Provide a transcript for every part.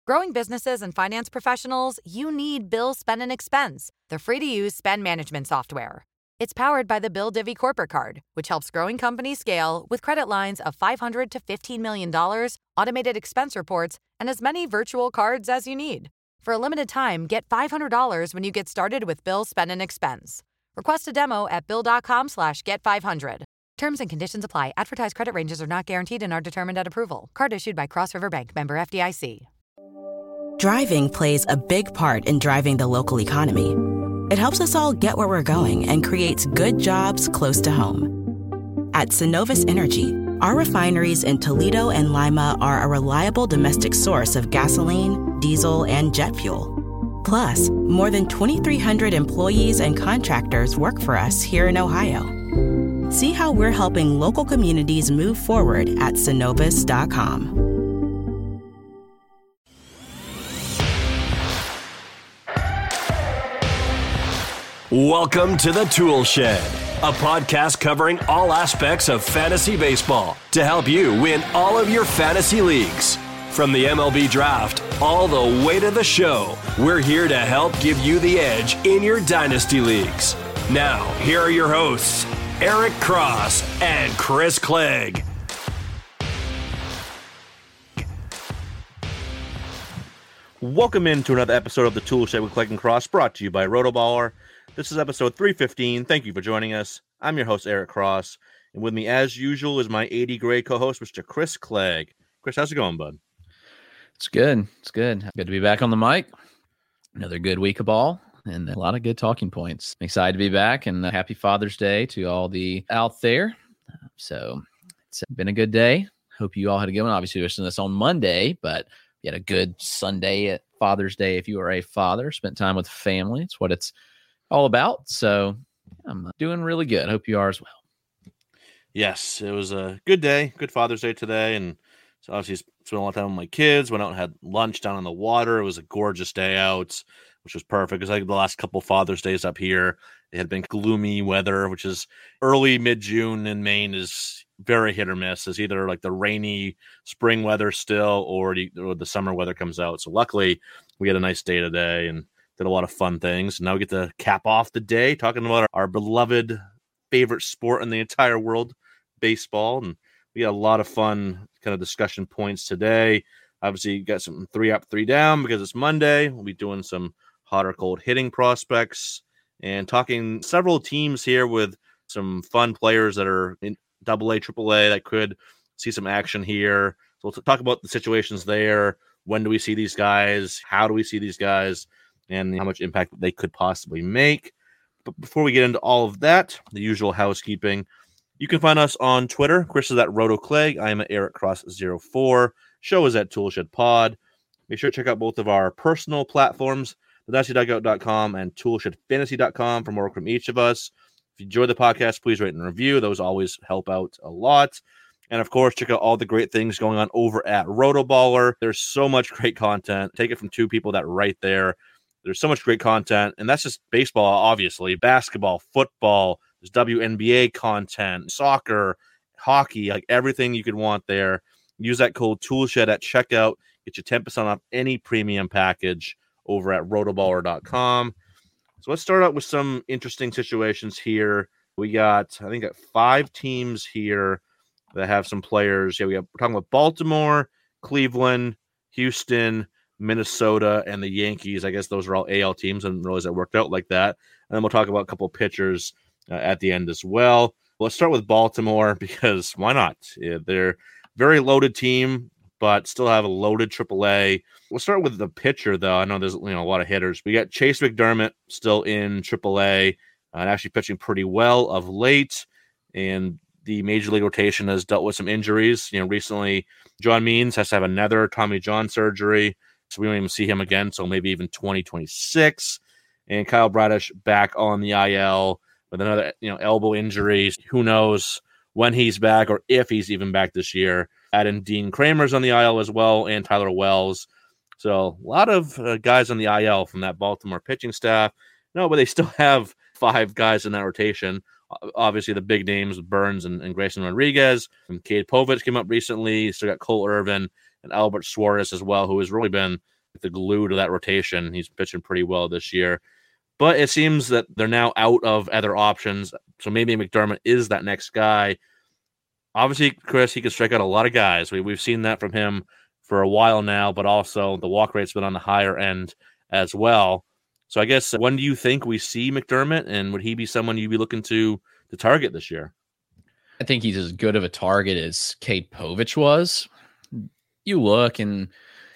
Growing businesses and finance professionals, you need Bill Spend and Expense, the free-to-use spend management software. It's powered by the Bill Divvy Corporate Card, which helps growing companies scale with credit lines of $500 to $15 million, automated expense reports, and as many virtual cards as you need. For a limited time, get $500 when you get started with Bill Spend and Expense. Request a demo at bill.com/get500. Terms and conditions apply. Advertised credit ranges are not guaranteed and are determined at approval. Card issued by Cross River Bank, member FDIC. Driving plays a big part in driving the local economy. It helps us all get where we're going and creates good jobs close to home. At Synovus Energy, our refineries in Toledo and Lima are a reliable domestic source of gasoline, diesel, and jet fuel. Plus, more than 2,300 employees and contractors work for us here in Ohio. See how we're helping local communities move forward at Synovus.com. Welcome to the Tool Shed, a podcast covering all aspects of fantasy baseball to help you win all of your fantasy leagues. From the MLB draft all the way to the show, we're here to help give you the edge in your dynasty leagues. Now, here are your hosts, Eric Cross and Chris Clegg. Welcome into another episode of the Tool Shed with Clegg and Cross, brought to you by Rotoballer. This is episode 315. Thank you for joining us. I'm your host, Eric Cross, and with me, as usual, is my 80 grade co-host, Mr. Chris Clegg. Chris, how's it going, bud? It's good. It's good. Good to be back on the mic. Another good week of ball and a lot of good talking points. I'm excited to be back, and happy Father's Day to all the out there. So it's been a good day. Hope you all had a good one. Obviously, we're listening to this on Monday, but you had a good Sunday at Father's Day if you are a father. Spent time with family. It's what it's all about. So I'm doing really good. Hope you are as well. Yes, it was a good day. Good Father's Day today. And so obviously spent a lot of time with my kids. Went out and had lunch down on the water. It was a gorgeous day out, which was perfect because like the last couple Father's Days up here, it had been gloomy weather, which is early mid-June in Maine is very hit or miss. It's either like the rainy spring weather still or the summer weather comes out. So luckily we had a nice day today and did a lot of fun things. Now we get to cap off the day talking about our beloved favorite sport in the entire world, baseball. And we got a lot of fun kind of discussion points today. Obviously, you got some 3 up, 3 down because it's Monday. We'll be doing some hot or cold hitting prospects and talking several teams here with some fun players that are in AA, AAA that could see some action here. So we'll talk about the situations there. When do we see these guys? How do we see these guys? And how much impact they could possibly make. But before we get into all of that, the usual housekeeping, you can find us on Twitter. Chris is at RotoClegg. I am at Eric Cross04. Show is at Toolshed Pod. Make sure to check out both of our personal platforms, theDynastyDugout.com and ToolshedFantasy.com for more from each of us. If you enjoy the podcast, please rate and review. Those always help out a lot. And of course, check out all the great things going on over at Rotoballer. There's so much great content. Take it from two people that right there. There's so much great content, and that's just baseball, obviously. Basketball, football, there's WNBA content, soccer, hockey, like everything you could want there. Use that code TOOLSHED at checkout. Get you 10% off any premium package over at rotoballer.com. So let's start out with some interesting situations here. We got, I think, 5 teams here that have some players. Yeah, we're talking about Baltimore, Cleveland, Houston, Minnesota, and the Yankees. I guess those are all AL teams. I didn't realize that worked out like that. And then we'll talk about a couple of pitchers at the end as well. Let's start with Baltimore because why not? Yeah, they're a very loaded team, but still have a loaded AAA. We'll start with the pitcher, though. I know there's a lot of hitters. We got Chase McDermott still in AAA and actually pitching pretty well of late. And the major league rotation has dealt with some injuries. Recently, John Means has to have another Tommy John surgery. So we don't even see him again, so maybe even 2026. And Kyle Bradish back on the IL with another, elbow injury. Who knows when he's back or if he's even back this year. Add in Dean Kramer's on the IL as well, and Tyler Wells. So a lot of guys on the IL from that Baltimore pitching staff. No, but they still have 5 guys in that rotation. Obviously, the big names, Burns and Grayson Rodriguez. And Cade Povich came up recently. Still got Cole Irvin and Albert Suarez as well, who has really been the glue to that rotation. He's pitching pretty well this year. But it seems that they're now out of other options. So maybe McDermott is that next guy. Obviously, Chris, he can strike out a lot of guys. We've seen that from him for a while now, but also the walk rate's been on the higher end as well. So I guess, when do you think we see McDermott, and would he be someone you'd be looking to target this year? I think he's as good of a target as Cade Povich was. You look, and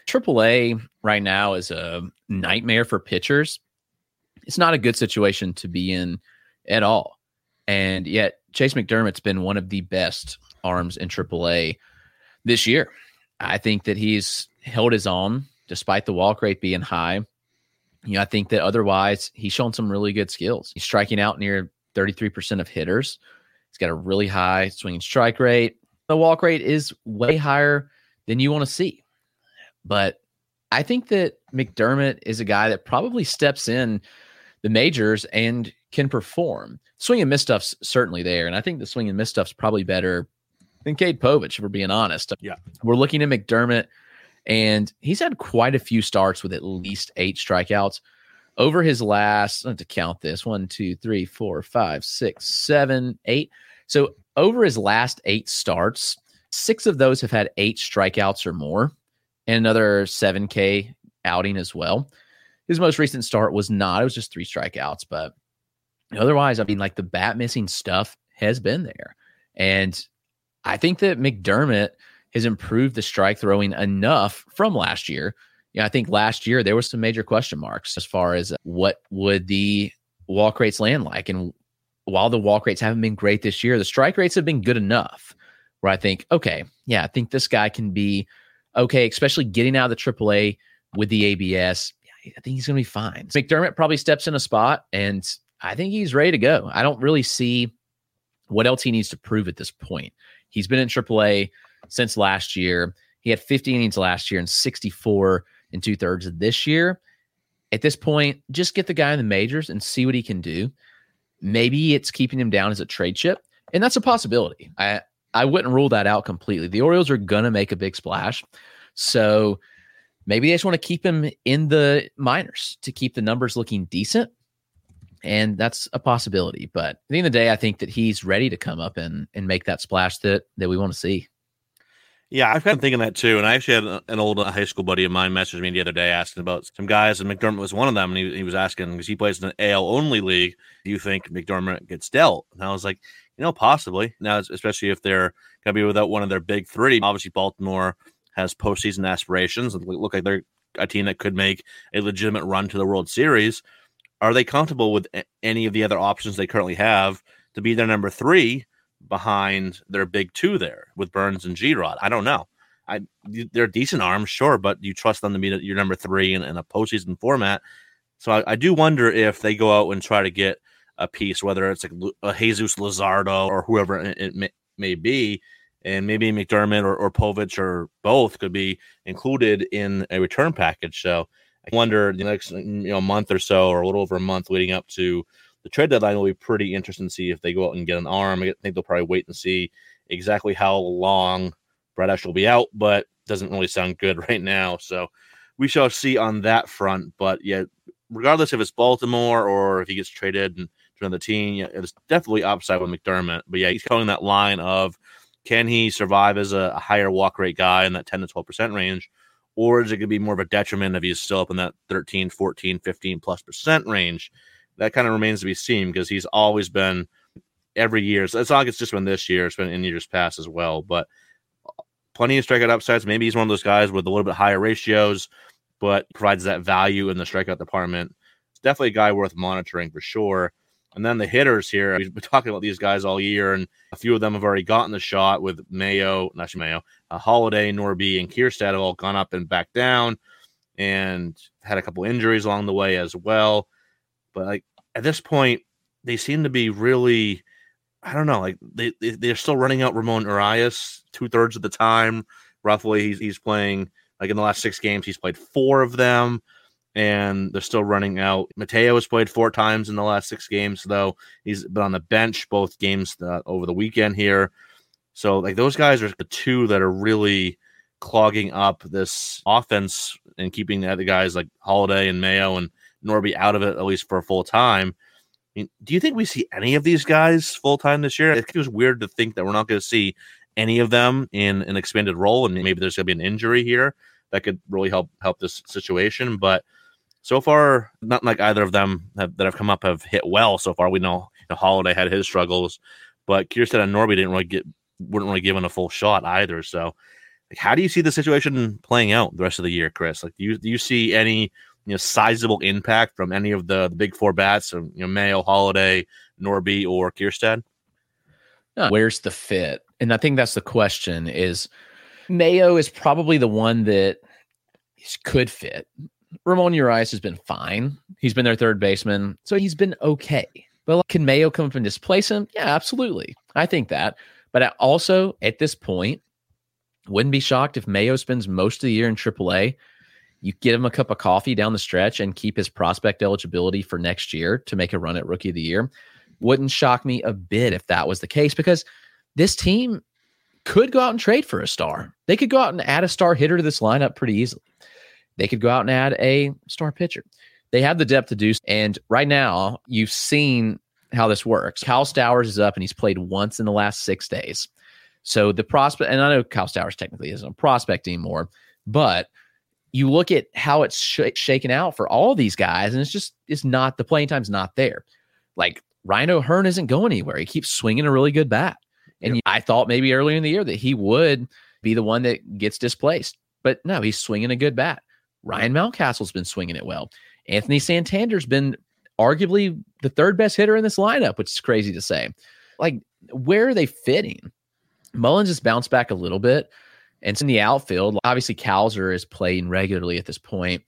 AAA right now is a nightmare for pitchers. It's not a good situation to be in at all. And yet Chase McDermott's been one of the best arms in AAA this year. I think that he's held his own despite the walk rate being high. I think that otherwise he's shown some really good skills. He's striking out near 33% of hitters. He's got a really high swinging strike rate. The walk rate is way higher than you want to see. But I think that McDermott is a guy that probably steps in the majors and can perform. Swing and miss stuff's certainly there, and I think the swing and miss stuff's probably better than Cade Povich, if we're being honest. Yeah. We're looking at McDermott, and he's had quite a few starts with at least 8 strikeouts. Over his last, I have to count this, 1, 2, 3, 4, 5, 6, 7, 8. So over his last 8 starts, 6 of those have had 8 strikeouts or more, and another 7K outing as well. His most recent start was not. It was just 3 strikeouts. But otherwise, I mean, like, the bat missing stuff has been there. And I think that McDermott has improved the strike throwing enough from last year. I think last year there was some major question marks as far as what would the walk rates land like. And while the walk rates haven't been great this year, the strike rates have been good enough where I think, okay, yeah, I think this guy can be okay, especially getting out of the AAA with the ABS. I think he's going to be fine. McDermott probably steps in a spot, and I think he's ready to go. I don't really see what else he needs to prove at this point. He's been in AAA since last year. He had 50 innings last year and 64 2/3 this year. At this point, just get the guy in the majors and see what he can do. Maybe it's keeping him down as a trade chip, and that's a possibility. I wouldn't rule that out completely. The Orioles are going to make a big splash, so maybe they just want to keep him in the minors to keep the numbers looking decent, and that's a possibility. But at the end of the day, I think that he's ready to come up and make that splash that we want to see. Yeah, I've been thinking that too. And I actually had an old high school buddy of mine message me the other day asking about some guys, and McDermott was one of them. And he was asking, because he plays in an AL-only league, do you think McDermott gets dealt? And I was like, possibly. Now, especially if they're going to be without one of their big 3. Obviously, Baltimore has postseason aspirations and look like they're a team that could make a legitimate run to the World Series. Are they comfortable with any of the other options they currently have to be their number 3 behind their big 2 there with Burns and G-Rod? I don't know. They're decent arms, sure, but you trust them to be your number 3 in a postseason format. So I do wonder if they go out and try to get a piece, whether it's like a Jesus Luzardo or whoever it may be, and maybe McDermott or Povich or both could be included in a return package. So I wonder the next month or so, or a little over a month leading up to the trade deadline, will be pretty interesting to see if they go out and get an arm. I think they'll probably wait and see exactly how long Brad Esch will be out, but doesn't really sound good right now. So we shall see on that front. But yeah, regardless if it's Baltimore or if he gets traded and to another team, yeah, it's definitely upside with McDermott. But yeah, he's calling that line of, can he survive as a higher walk rate guy in that 10 to 12% range? Or is it going to be more of a detriment if he's still up in that 13, 14, 15+% range? That kind of remains to be seen, because he's always been every year. So it's not like it's just been this year, it's been in years past as well. But plenty of strikeout upsides. Maybe he's one of those guys with a little bit higher ratios, but provides that value in the strikeout department. It's definitely a guy worth monitoring for sure. And then the hitters here, we've been talking about these guys all year, and a few of them have already gotten the shot with Holiday, Norby, and Kierstad have all gone up and back down and had a couple injuries along the way as well. But like at this point, they seem to be really, I don't know, like they're still running out Ramon Urias 2/3 of the time. Roughly, he's playing, like in the last 6 games, he's played 4 of them. And they're still running out. Mateo has played 4 times in the last 6 games, though. He's been on the bench both games over the weekend here. So, like, those guys are the 2 that are really clogging up this offense and keeping the other guys like Holiday and Mayo and Norby out of it, at least for a full time. I mean, do you think we see any of these guys full time this year? It feels weird to think that we're not going to see any of them in an expanded role, and maybe there's going to be an injury here that could really help this situation. But so far, not like either of them that have come up have hit well so far. We know Holiday had his struggles, but Kiersted and Norby weren't really given a full shot either. So, like, how do you see the situation playing out the rest of the year, Chris? Like, do you see any sizable impact from any of the big four bats, or Mayo, Holiday, Norby, or Kiersted? Where's the fit? And I think that's the question. Is Mayo is probably the one that could fit. Ramon Urias has been fine. He's been their third baseman, so he's been okay. But can Mayo come up and displace him? Yeah, absolutely. I think that. But I also, at this point, wouldn't be shocked if Mayo spends most of the year in AAA. You get him a cup of coffee down the stretch and keep his prospect eligibility for next year to make a run at Rookie of the Year. Wouldn't shock me a bit if that was the case, because this team could go out and trade for a star. They could go out and add a star hitter to this lineup pretty easily. They could go out and add a star pitcher. They have the depth to do so. And right now, you've seen how this works. Kyle Stowers is up, and he's played once in the last 6 days. So the prospect, and I know Kyle Stowers technically isn't a prospect anymore, but you look at how it's shaken out for all these guys, and it's not, the playing time's not there. Like, Ryan O'Hearn isn't going anywhere. He keeps swinging a really good bat. And I thought maybe earlier in the year that he would be the one that gets displaced. But no, he's swinging a good bat. Ryan Mountcastle's been swinging it well. Anthony Santander's been arguably the third best hitter in this lineup, which is crazy to say. Like, where are they fitting? Mullins has bounced back a little bit. And it's in the outfield. Obviously, Cowser is playing regularly at this point.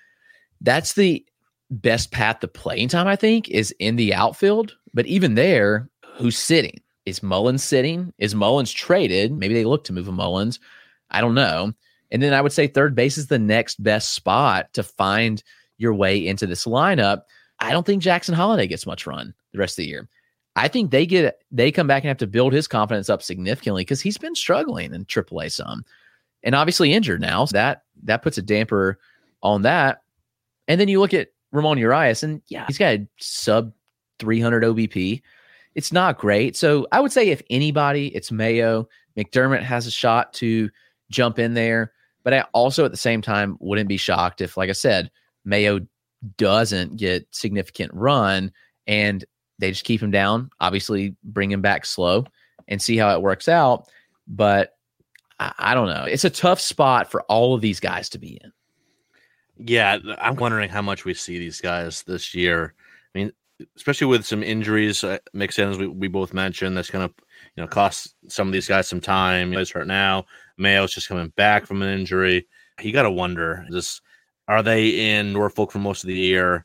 That's the best path to playing time, I think, is in the outfield. But even there, who's sitting? Is Mullins sitting? Is Mullins traded? Maybe they look to move a Mullins. I don't know. And then I would say third base is the next best spot to find your way into this lineup. I don't think Jackson Holiday gets much run the rest of the year. I think they come back and have to build his confidence up significantly, because he's been struggling in AAA some, and obviously injured now. So that puts a damper on that. And then you look at Ramon Urias, and yeah, he's got a sub 300 OBP. It's not great. So I would say if anybody, it's Mayo. McDermott has a shot to jump in there, but I also at the same time wouldn't be shocked if, like I said, Mayo doesn't get significant run and they just keep him down, obviously bring him back slow and see how it works out. But I don't know. It's a tough spot for all of these guys to be in. Yeah, I'm wondering how much we see these guys this year. I mean, especially with some injuries mixed in, as we both mentioned, that's going to cost some of these guys some time. He's hurt now. Mayo's just coming back from an injury. You got to wonder, are they in Norfolk for most of the year?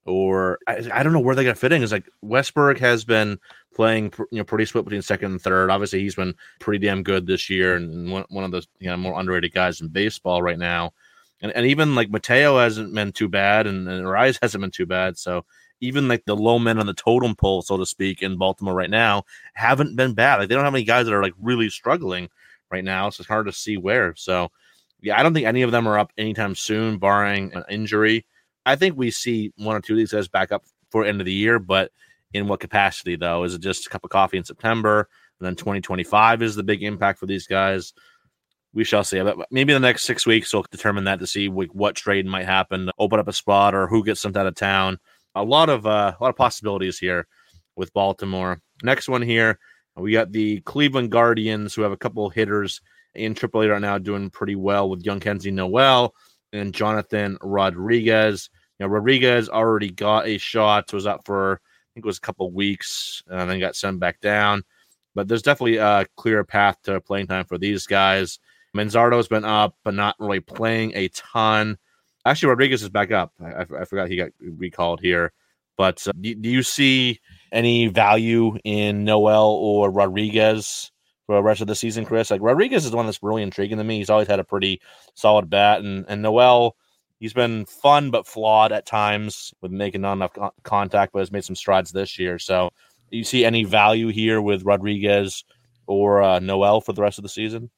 Or I don't know where they're going to fit in. It's like Westberg has been playing pretty split between second and third. Obviously, he's been pretty damn good this year, and one of those more underrated guys in baseball right now. And even like Mateo hasn't been too bad, and Urias hasn't been too bad. So even like the low men on the totem pole, so to speak, in Baltimore right now haven't been bad. Like, they don't have any guys that are like really struggling right now, so it's hard to see where. So yeah, I don't think any of them are up anytime soon, barring an injury. I think we see one or two of these guys back up for end of the year, but in what capacity, though? Is it just a cup of coffee in September, and then 2025 is the big impact for these guys? We shall see. But maybe the next 6 weeks will determine that, to see what trade might happen, open up a spot, or who gets sent out of town. A lot of possibilities here with Baltimore. Next one here, we got the Cleveland Guardians, who have a couple of hitters in AAA right now doing pretty well, with young Kenzie Noel and Jonathan Rodriguez. Rodriguez already got a shot, was up for, I think it was a couple of weeks, and then got sent back down. But there's definitely a clear path to playing time for these guys. Manzardo's been up, but not really playing a ton. Actually, Rodriguez is back up. I forgot he got recalled here. But do you see any value in Noel or Rodriguez for the rest of the season, Chris? Like, Rodriguez is the one that's really intriguing to me. He's always had a pretty solid bat. And Noel, he's been fun but flawed at times with making not enough contact, but has made some strides this year. So do you see any value here with Rodriguez or Noel for the rest of the season?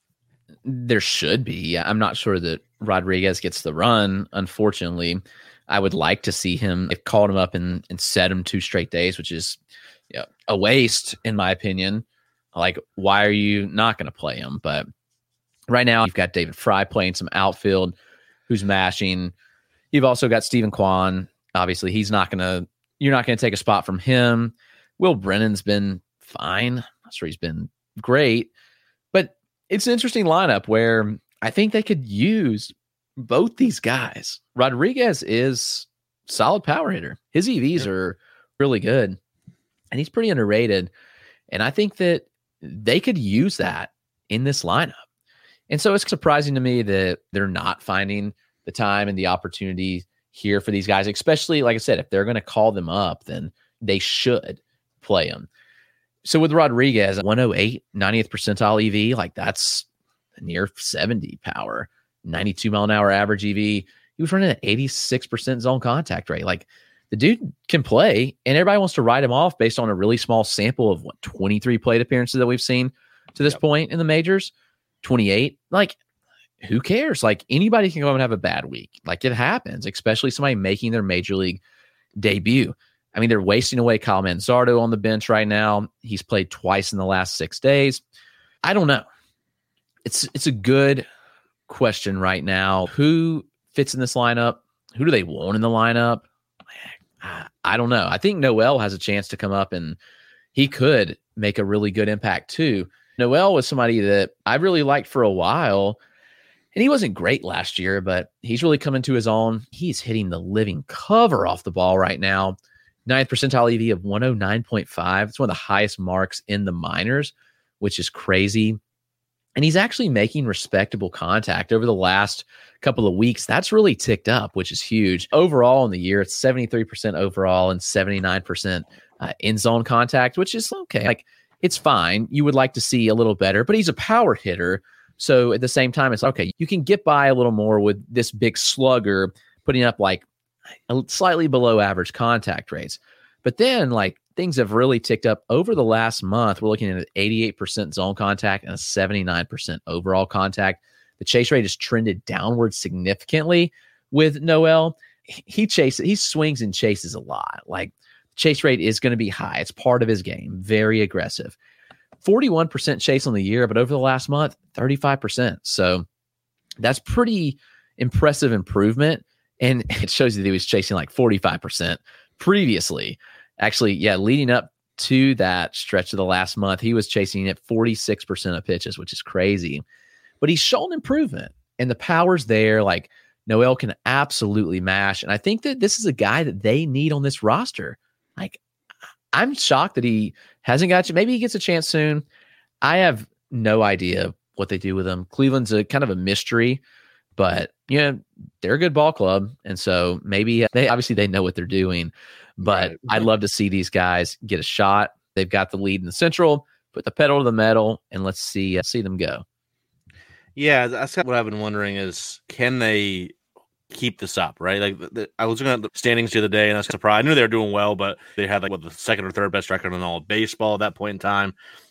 There should be. I'm not sure that Rodriguez gets the run. Unfortunately, I would like to see him. They've called him up and set him 2 straight days, which is a waste, in my opinion. Like, why are you not going to play him? But right now, you've got David Fry playing some outfield, who's mashing. You've also got Stephen Kwan. Obviously, you're not going to take a spot from him. Will Brennan's been fine. I'm not sure he's been great, but it's an interesting lineup where I think they could use both these guys. Rodriguez is solid power hitter. His EVs are really good, and he's pretty underrated. And I think that they could use that in this lineup. And so it's surprising to me that they're not finding the time and the opportunity here for these guys, especially, like I said, if they're going to call them up, then they should play them. So with Rodriguez, 108, 90th percentile EV, like that's near 70 power, 92 mile an hour average EV. He was running an 86% zone contact rate. Like, the dude can play, and everybody wants to write him off based on a really small sample of 23 plate appearances that we've seen to this point in the majors, 28. Like, who cares? Like, anybody can go and have a bad week. Like, it happens, especially somebody making their major league debut. I mean, they're wasting away Kyle Manzardo on the bench right now. He's played twice in the last 6 days. I don't know. It's a good question right now. Who fits in this lineup? Who do they want in the lineup? I don't know. I think Noel has a chance to come up, and he could make a really good impact too. Noel was somebody that I really liked for a while, and he wasn't great last year, but he's really coming to his own. He's hitting the living cover off the ball right now. 9th percentile EV of 109.5. It's one of the highest marks in the minors, which is crazy. And he's actually making respectable contact over the last couple of weeks. That's really ticked up, which is huge. Overall in the year, it's 73% overall and 79% in zone contact, which is okay. Like, it's fine. You would like to see a little better, but he's a power hitter. So at the same time, it's okay. You can get by a little more with this big slugger putting up like a slightly below average contact rates. But then, like, things have really ticked up over the last month. We're looking at an 88% zone contact and a 79% overall contact. The chase rate has trended downward significantly with Noel. He swings and chases a lot. Like, chase rate is going to be high. It's part of his game. Very aggressive. 41% chase on the year, but over the last month, 35%. So that's pretty impressive improvement. And it shows you that he was chasing like 45% previously. Actually, leading up to that stretch of the last month, he was chasing at 46% of pitches, which is crazy. But he's shown improvement, and the power's there. Like, Noel can absolutely mash. And I think that this is a guy that they need on this roster. Like, I'm shocked that he hasn't got you. Maybe he gets a chance soon. I have no idea what they do with him. Cleveland's a kind of a mystery, but they're a good ball club. And so maybe they know what they're doing. But right. I'd love to see these guys get a shot. They've got the lead in the Central. Put the pedal to the metal, and let's see them go. Yeah, that's what I've been wondering is, can they keep this up, right? Like, I was looking at the standings the other day, and I was surprised. I knew they were doing well, but they had the second or third best record in all of baseball at that point in time.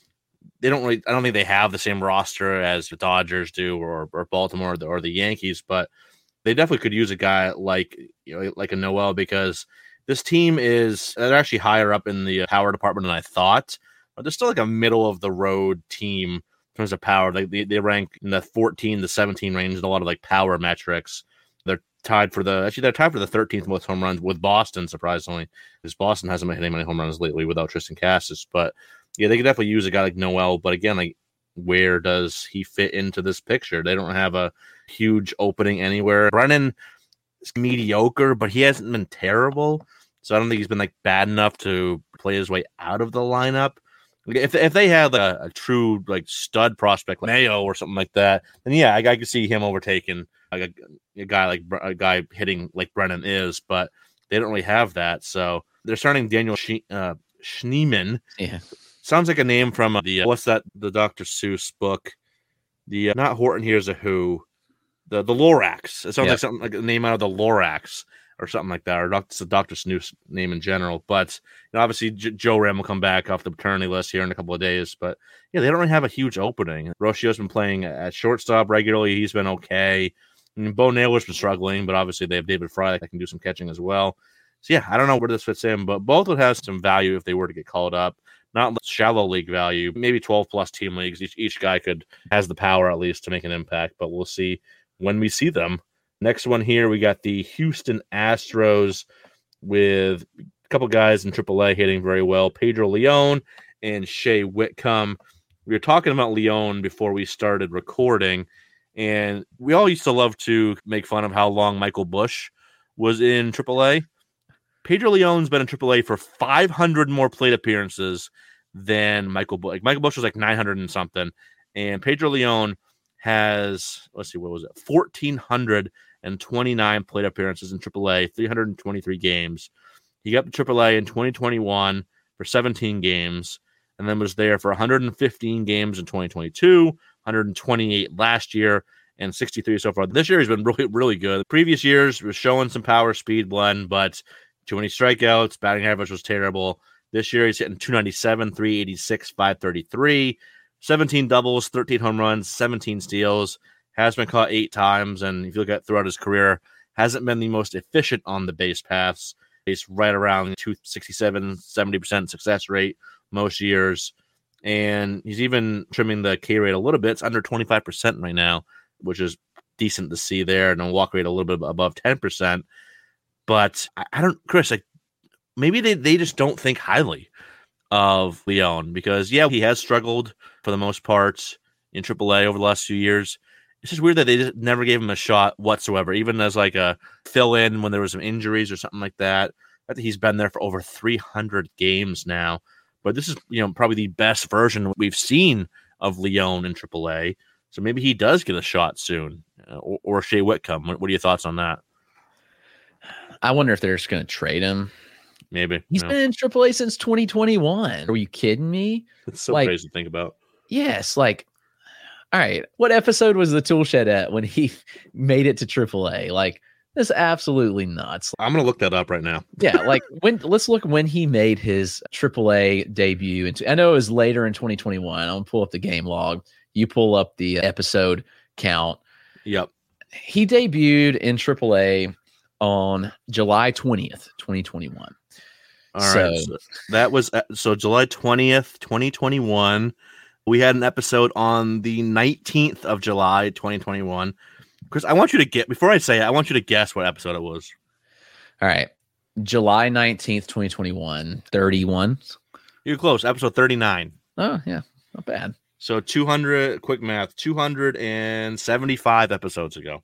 I don't think they have the same roster as the Dodgers do, or Baltimore, or the Yankees, but they definitely could use a guy like a Noel, because this team they're actually higher up in the power department than I thought, but they're still like a middle of the road team in terms of power. Like, they rank in the 14 to 17 range in a lot of like power metrics. They're tied for the 13th most home runs with Boston, surprisingly, because Boston hasn't been hitting many home runs lately without Tristan Casas. But yeah, they could definitely use a guy like Noel. But again, like, where does he fit into this picture? They don't have a huge opening anywhere. Brennan is mediocre, but he hasn't been terrible. So I don't think he's been like bad enough to play his way out of the lineup. If they had a true like stud prospect like Mayo or something like that, then yeah, I could see him overtaking like a guy hitting like Brennan is. But they don't really have that. So they're starting Daniel Schneemann. Yeah. Sounds like a name from the Dr. Seuss book. The not Horton Hears a Who, the Lorax. It sounds like something like a name out of the Lorax. or something like that, or it's a Dr. Snoof's name in general. But obviously Joe Ram will come back off the paternity list here in a couple of days. But yeah, they don't really have a huge opening. Roccio's been playing at shortstop regularly. He's been okay. I mean, Bo Naylor's been struggling, but obviously they have David Fry that can do some catching as well. So yeah, I don't know where this fits in, but both would have some value if they were to get called up. Not shallow league value, maybe 12 plus team leagues. Each guy has the power at least to make an impact, but we'll see when we see them. Next one here, we got the Houston Astros with a couple guys in AAA hitting very well. Pedro Leon and Shea Whitcomb. We were talking about Leon before we started recording, and we all used to love to make fun of how long Michael Busch was in AAA. Pedro Leon's been in AAA for 500 more plate appearances than Michael Busch. Michael Busch was like 900 and something, and Pedro Leon has, let's see, what was it? 1,429 plate appearances in AAA, 323 games. He got to AAA in 2021 for 17 games, and then was there for 115 games in 2022, 128 last year, and 63 so far. This year he's been really, really good. Previous years was showing some power speed blend, but too many strikeouts, batting average was terrible. This year he's hitting 297, 386, 533, 17 doubles, 13 home runs, 17 steals, has been caught 8 times, and if you look at throughout his career, hasn't been the most efficient on the base paths. He's right around 267, 70% success rate most years, and he's even trimming the K rate a little bit. It's under 25% right now, which is decent to see there, and a walk rate a little bit above 10%. But I don't, Chris, like maybe they just don't think highly of Leon because, yeah, he has struggled for the most part in AAA over the last few years. It's just weird that they just never gave him a shot whatsoever, even as like a fill-in when there was some injuries or something like that. I think he's been there for over 300 games now. But this is, probably the best version we've seen of Leon in AAA. So maybe he does get a shot soon, or Shea Whitcomb. What are your thoughts on that? I wonder if they're just going to trade him. Maybe. He's been in AAA since 2021. Are you kidding me? It's so crazy to think about. Yes. Like, all right. What episode was the Tool Shed at when he made it to AAA? Like, that's absolutely nuts. I'm going to look that up right now. Yeah. Like, let's look when he made his AAA debut. I know it was later in 2021. I'm going to pull up the game log. You pull up the episode count. Yep. He debuted in AAA on July 20th, 2021. All right. So that was July 20th, 2021. We had an episode on the 19th of July, 2021. Chris, I want you to before I say it, I want you to guess what episode it was. All right. July 19th, 2021, 31. You're close. Episode 39. Oh, yeah. Not bad. So 200, quick math, 275 episodes ago.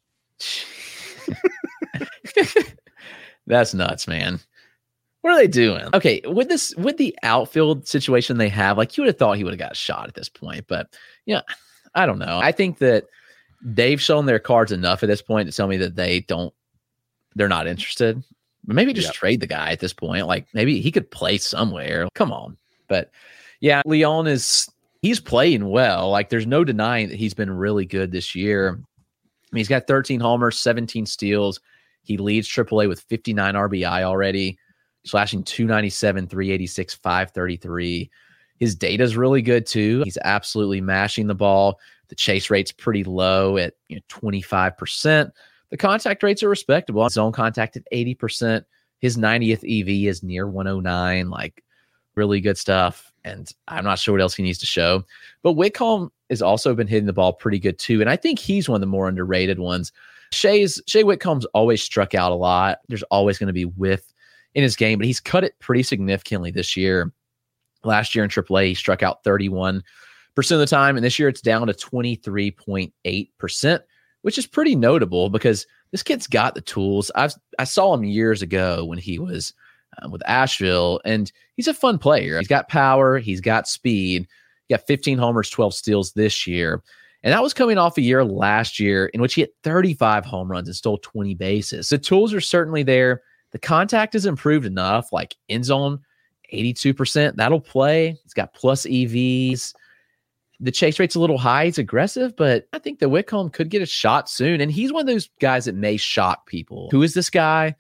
That's nuts, man. What are they doing? Okay, with the outfield situation they have, like you would have thought he would have got shot at this point, but I don't know. I think that they've shown their cards enough at this point to tell me that they're not interested. But maybe just trade the guy at this point. Like maybe he could play somewhere. Come on. But yeah, Leon he's playing well. Like there's no denying that he's been really good this year. I mean, he's got 13 homers, 17 steals. He leads AAA with 59 RBI already, slashing 297, 386, 533. His data's really good too. He's absolutely mashing the ball. The chase rate's pretty low at 25%. The contact rates are respectable. Zone contact at 80%. His 90th EV is near 109. Like really good stuff. And I'm not sure what else he needs to show. But Whitcomb has also been hitting the ball pretty good too. And I think he's one of the more underrated ones. Shea Whitcomb's always struck out a lot. There's always going to be whiff in his game, but he's cut it pretty significantly this year. Last year in AAA, he struck out 31% of the time, and this year it's down to 23.8%, which is pretty notable because this kid's got the tools. I saw him years ago when he was with Asheville, and he's a fun player. He's got power. He's got speed. He got 15 homers, 12 steals this year. And that was coming off a year last year in which he hit 35 home runs and stole 20 bases. The tools are certainly there. The contact has improved enough, like end zone, 82%. That'll play. He's got plus EVs. The chase rate's a little high. He's aggressive, but I think that Whitcomb could get a shot soon. And he's one of those guys that may shock people. Who is this guy?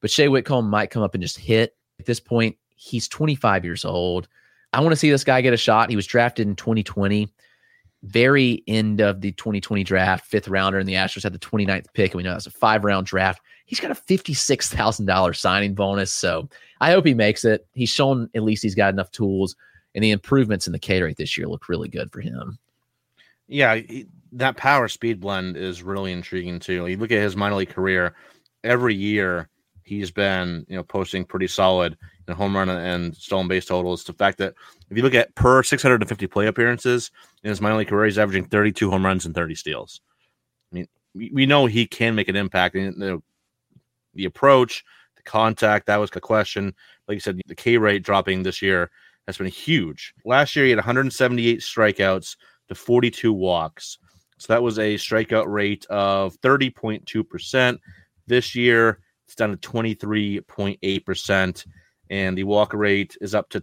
but Shea Whitcomb might come up and just hit. At this point, he's 25 years old. I want to see this guy get a shot. He was drafted in 2020, very end of the 2020 draft, 5th rounder, and the Astros had the 29th pick, and we know that's a 5-round draft. He's got a $56,000 signing bonus, so I hope he makes it. He's shown at least he's got enough tools, and the improvements in the K rate this year look really good for him. Yeah, that power speed blend is really intriguing too. You look at his minor league career, every year he's been, posting pretty solid home run and stolen base totals. The fact that if you look at per 650 play appearances in his minor league career, he's averaging 32 home runs and 30 steals. I mean, we know he can make an impact. And the approach, the contact, that was the question. Like you said, the K rate dropping this year has been huge. Last year, he had 178 strikeouts to 42 walks. So that was a strikeout rate of 30.2%. This year, it's down to 23.8%. And the walk rate is up to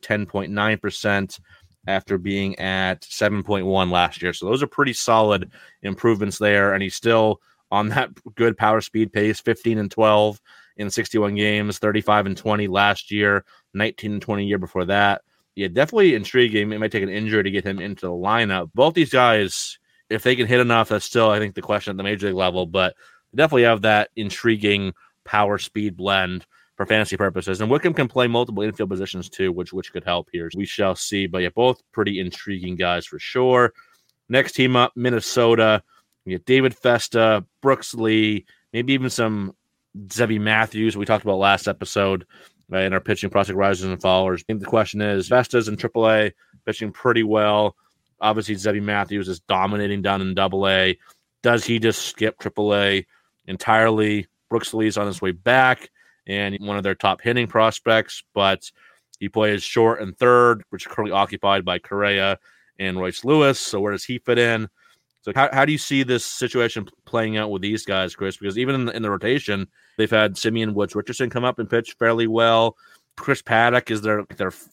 10.9% after being at 7.1 last year. So those are pretty solid improvements there. And he's still on that good power speed pace, 15-12 in 61 games, 35-20 last year, 19-20 year before that. Yeah, definitely intriguing. It might take an injury to get him into the lineup. Both these guys, if they can hit enough, that's still, I think, the question at the major league level. But definitely have that intriguing power speed blend for fantasy purposes. And Whitcomb can play multiple infield positions too, which could help here. We shall see. But yeah, both pretty intriguing guys for sure. Next team up, Minnesota. We get David Festa, Brooks Lee, maybe even some Zebby Matthews we talked about last episode in our pitching prospect risers and followers. I think the question is, Festa's in AAA, pitching pretty well. Obviously, Zebby Matthews is dominating down in AA. Does he just skip AAA entirely? Brooks Lee's on his way back and one of their top hitting prospects, but he plays short and third, which is currently occupied by Correa and Royce Lewis. So where does he fit in? So how do you see this situation playing out with these guys, Chris? Because even in the rotation, they've had Simeon Woods Richardson come up and pitch fairly well. Chris Paddock is their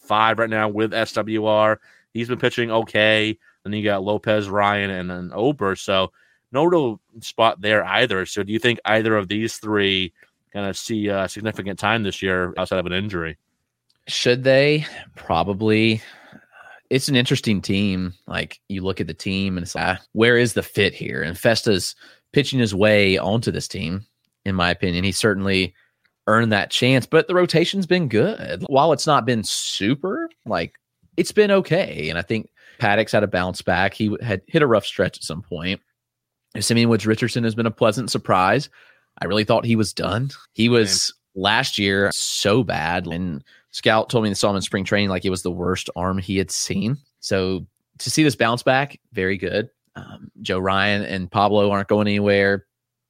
5 right now with SWR. He's been pitching okay. And then you got Lopez, Ryan, and then Ober. So no real spot there either. So do you think either of these three kind of see significant time this year outside of an injury? Should they? Probably. It's an interesting team. Like, you look at the team and it's like, where is the fit here? And Festa's pitching his way onto this team, in my opinion. He certainly earned that chance, but the rotation's been good. While it's not been super, it's been okay. And I think Paddock's had a bounce back. He had hit a rough stretch at some point. Simeon Woods Richardson has been a pleasant surprise. I really thought he was done. He was last year so bad. And Scout told me they saw him in spring training like it was the worst arm he had seen. So to see this bounce back, very good. Joe Ryan and Pablo aren't going anywhere.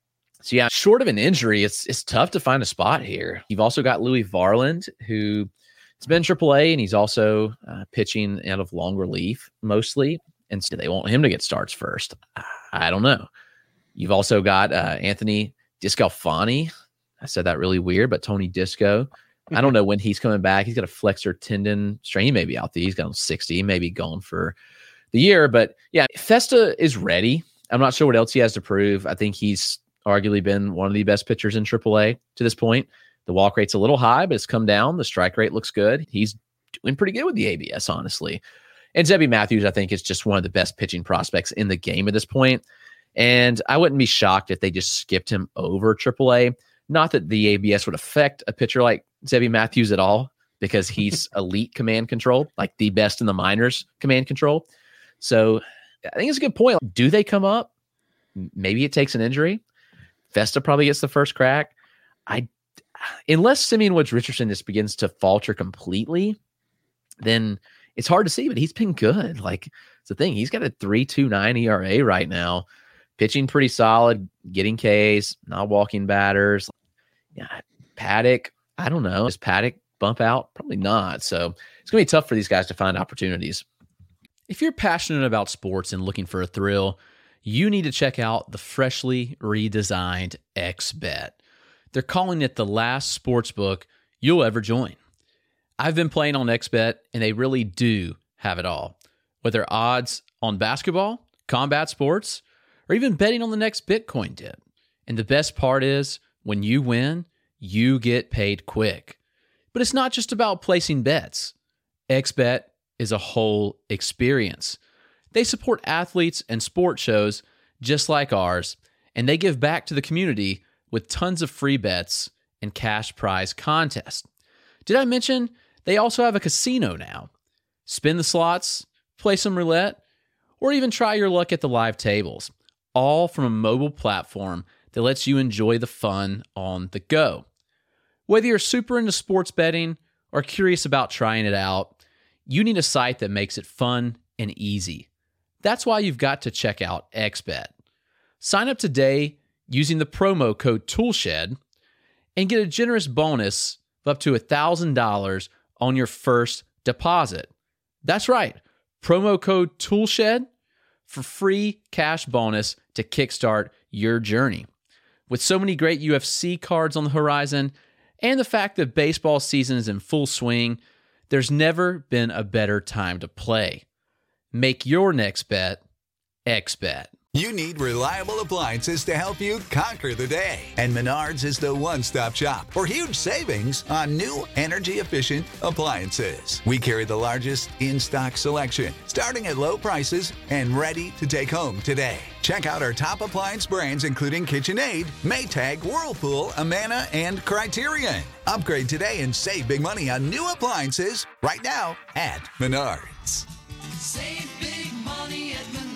So yeah, short of an injury, it's tough to find a spot here. You've also got Louis Varland, who has been AAA, and he's also pitching out of long relief mostly. And so they want him to get starts first. I don't know. You've also got Anthony Discalfani. I said that really weird, but Tony Disco. I don't know when he's coming back. He's got a flexor tendon strain. He may be out there. He's gone 60, maybe gone for the year. But yeah, Festa is ready. I'm not sure what else he has to prove. I think he's arguably been one of the best pitchers in AAA to this point. The walk rate's a little high, but it's come down. The strike rate looks good. He's doing pretty good with the ABS, honestly. And Zebby Matthews, I think, is just one of the best pitching prospects in the game at this point. And I wouldn't be shocked if they just skipped him over AAA. Not that the ABS would affect a pitcher like Zebby Matthews at all, because he's elite command control, like the best in the minors command control. So I think it's a good point. Do they come up? Maybe it takes an injury. Festa probably gets the first crack. Unless Simeon Woods Richardson just begins to falter completely, then it's hard to see, but he's been good. It's the thing. He's got a 3.29 ERA right now, pitching pretty solid, getting Ks, not walking batters. Yeah, Paddock, I don't know. Does Paddock bump out? Probably not. So it's going to be tough for these guys to find opportunities. If you're passionate about sports and looking for a thrill, you need to check out the freshly redesigned XBet. They're calling it the last sports book you'll ever join. I've been playing on XBet, and they really do have it all. Whether odds on basketball, combat sports, or even betting on the next Bitcoin dip. And the best part is, when you win, you get paid quick. But it's not just about placing bets. XBet is a whole experience. They support athletes and sports shows just like ours, and they give back to the community with tons of free bets and cash prize contests. Did I mention they also have a casino now? Spin the slots, play some roulette, or even try your luck at the live tables, all from a mobile platform that lets you enjoy the fun on the go. Whether you're super into sports betting or curious about trying it out, you need a site that makes it fun and easy. That's why you've got to check out XBet. Sign up today using the promo code TOOLSHED and get a generous bonus of up to $1,000 on your first deposit. That's right, promo code TOOLSHED for free cash bonus to kickstart your journey. With so many great UFC cards on the horizon and the fact that baseball season is in full swing, there's never been a better time to play. Make your next bet XBet. You need reliable appliances to help you conquer the day. And Menards is the one-stop shop for huge savings on new energy-efficient appliances. We carry the largest in-stock selection, starting at low prices and ready to take home today. Check out our top appliance brands including KitchenAid, Maytag, Whirlpool, Amana, and Criterion. Upgrade today and save big money on new appliances right now at Menards. Save big money at Menards.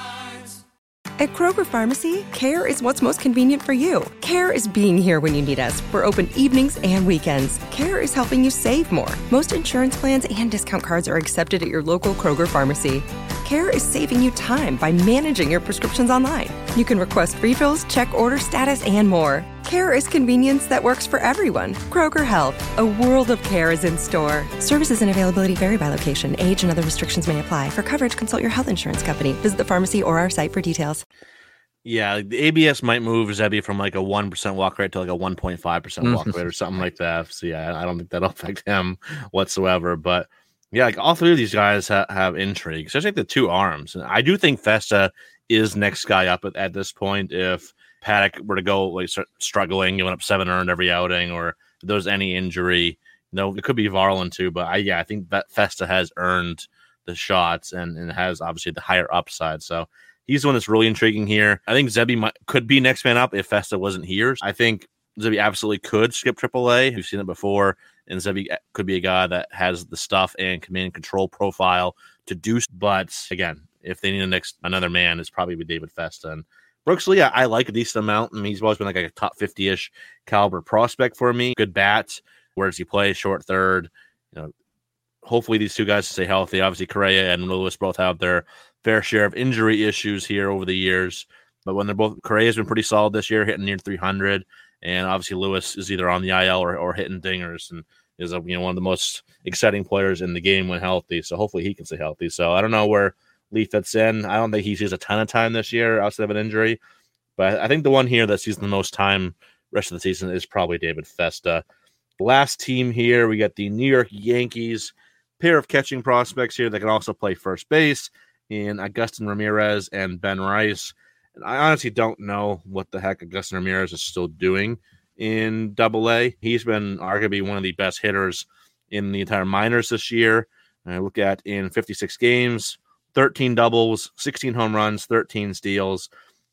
At Kroger Pharmacy, care is what's most convenient for you. Care is being here when you need us. We're open evenings and weekends. Care is helping you save more. Most insurance plans and discount cards are accepted at your local Kroger Pharmacy. Care is saving you time by managing your prescriptions online. You can request refills, check order status, and more. Care is convenience that works for everyone. Kroger Health, a world of care is in store. Services and availability vary by location. Age and other restrictions may apply. For coverage, consult your health insurance company. Visit the pharmacy or our site for details. Yeah, the ABS might move Zebby from like a 1% walk rate to like a 1.5% walk rate or something like that. So yeah, I don't think that'll affect him whatsoever. But yeah, like all three of these guys have intrigue, especially like the two arms. And I do think Festa is next guy up at this point. If Paddock were to go like start struggling, giving up 7 earned every outing, or if there's any injury, it could be Varland too. But I think that Festa has earned the shots and has obviously the higher upside. So he's the one that's really intriguing here. I think Zebby could be next man up if Festa wasn't here. I think Zebby absolutely could skip AAA. We've seen it before. And Zebby could be a guy that has the stuff and command and control profile to do. But again, if they need another man, it's probably with David Festa. And Brooks Lee, I like a decent amount. I mean, he's always been like a top 50-ish caliber prospect for me. Good bat. Where does he play? Short third. Hopefully these two guys stay healthy. Obviously, Correa and Lewis both have their fair share of injury issues here over the years. But when they're both, Correa's been pretty solid this year, hitting near 300. And obviously Lewis is either on the IL or hitting dingers and is one of the most exciting players in the game when healthy. So hopefully he can stay healthy. So I don't know where Lee fits in. I don't think he sees a ton of time this year outside of an injury. But I think the one here that sees the most time rest of the season is probably David Festa. Last team here, we got the New York Yankees. Pair of catching prospects here that can also play first base in Agustin Ramirez and Ben Rice. And I honestly don't know what the heck Agustin Ramirez is still doing in AA. He's been arguably one of the best hitters in the entire minors this year. And I look at in 56 games, 13 doubles, 16 home runs, 13 steals,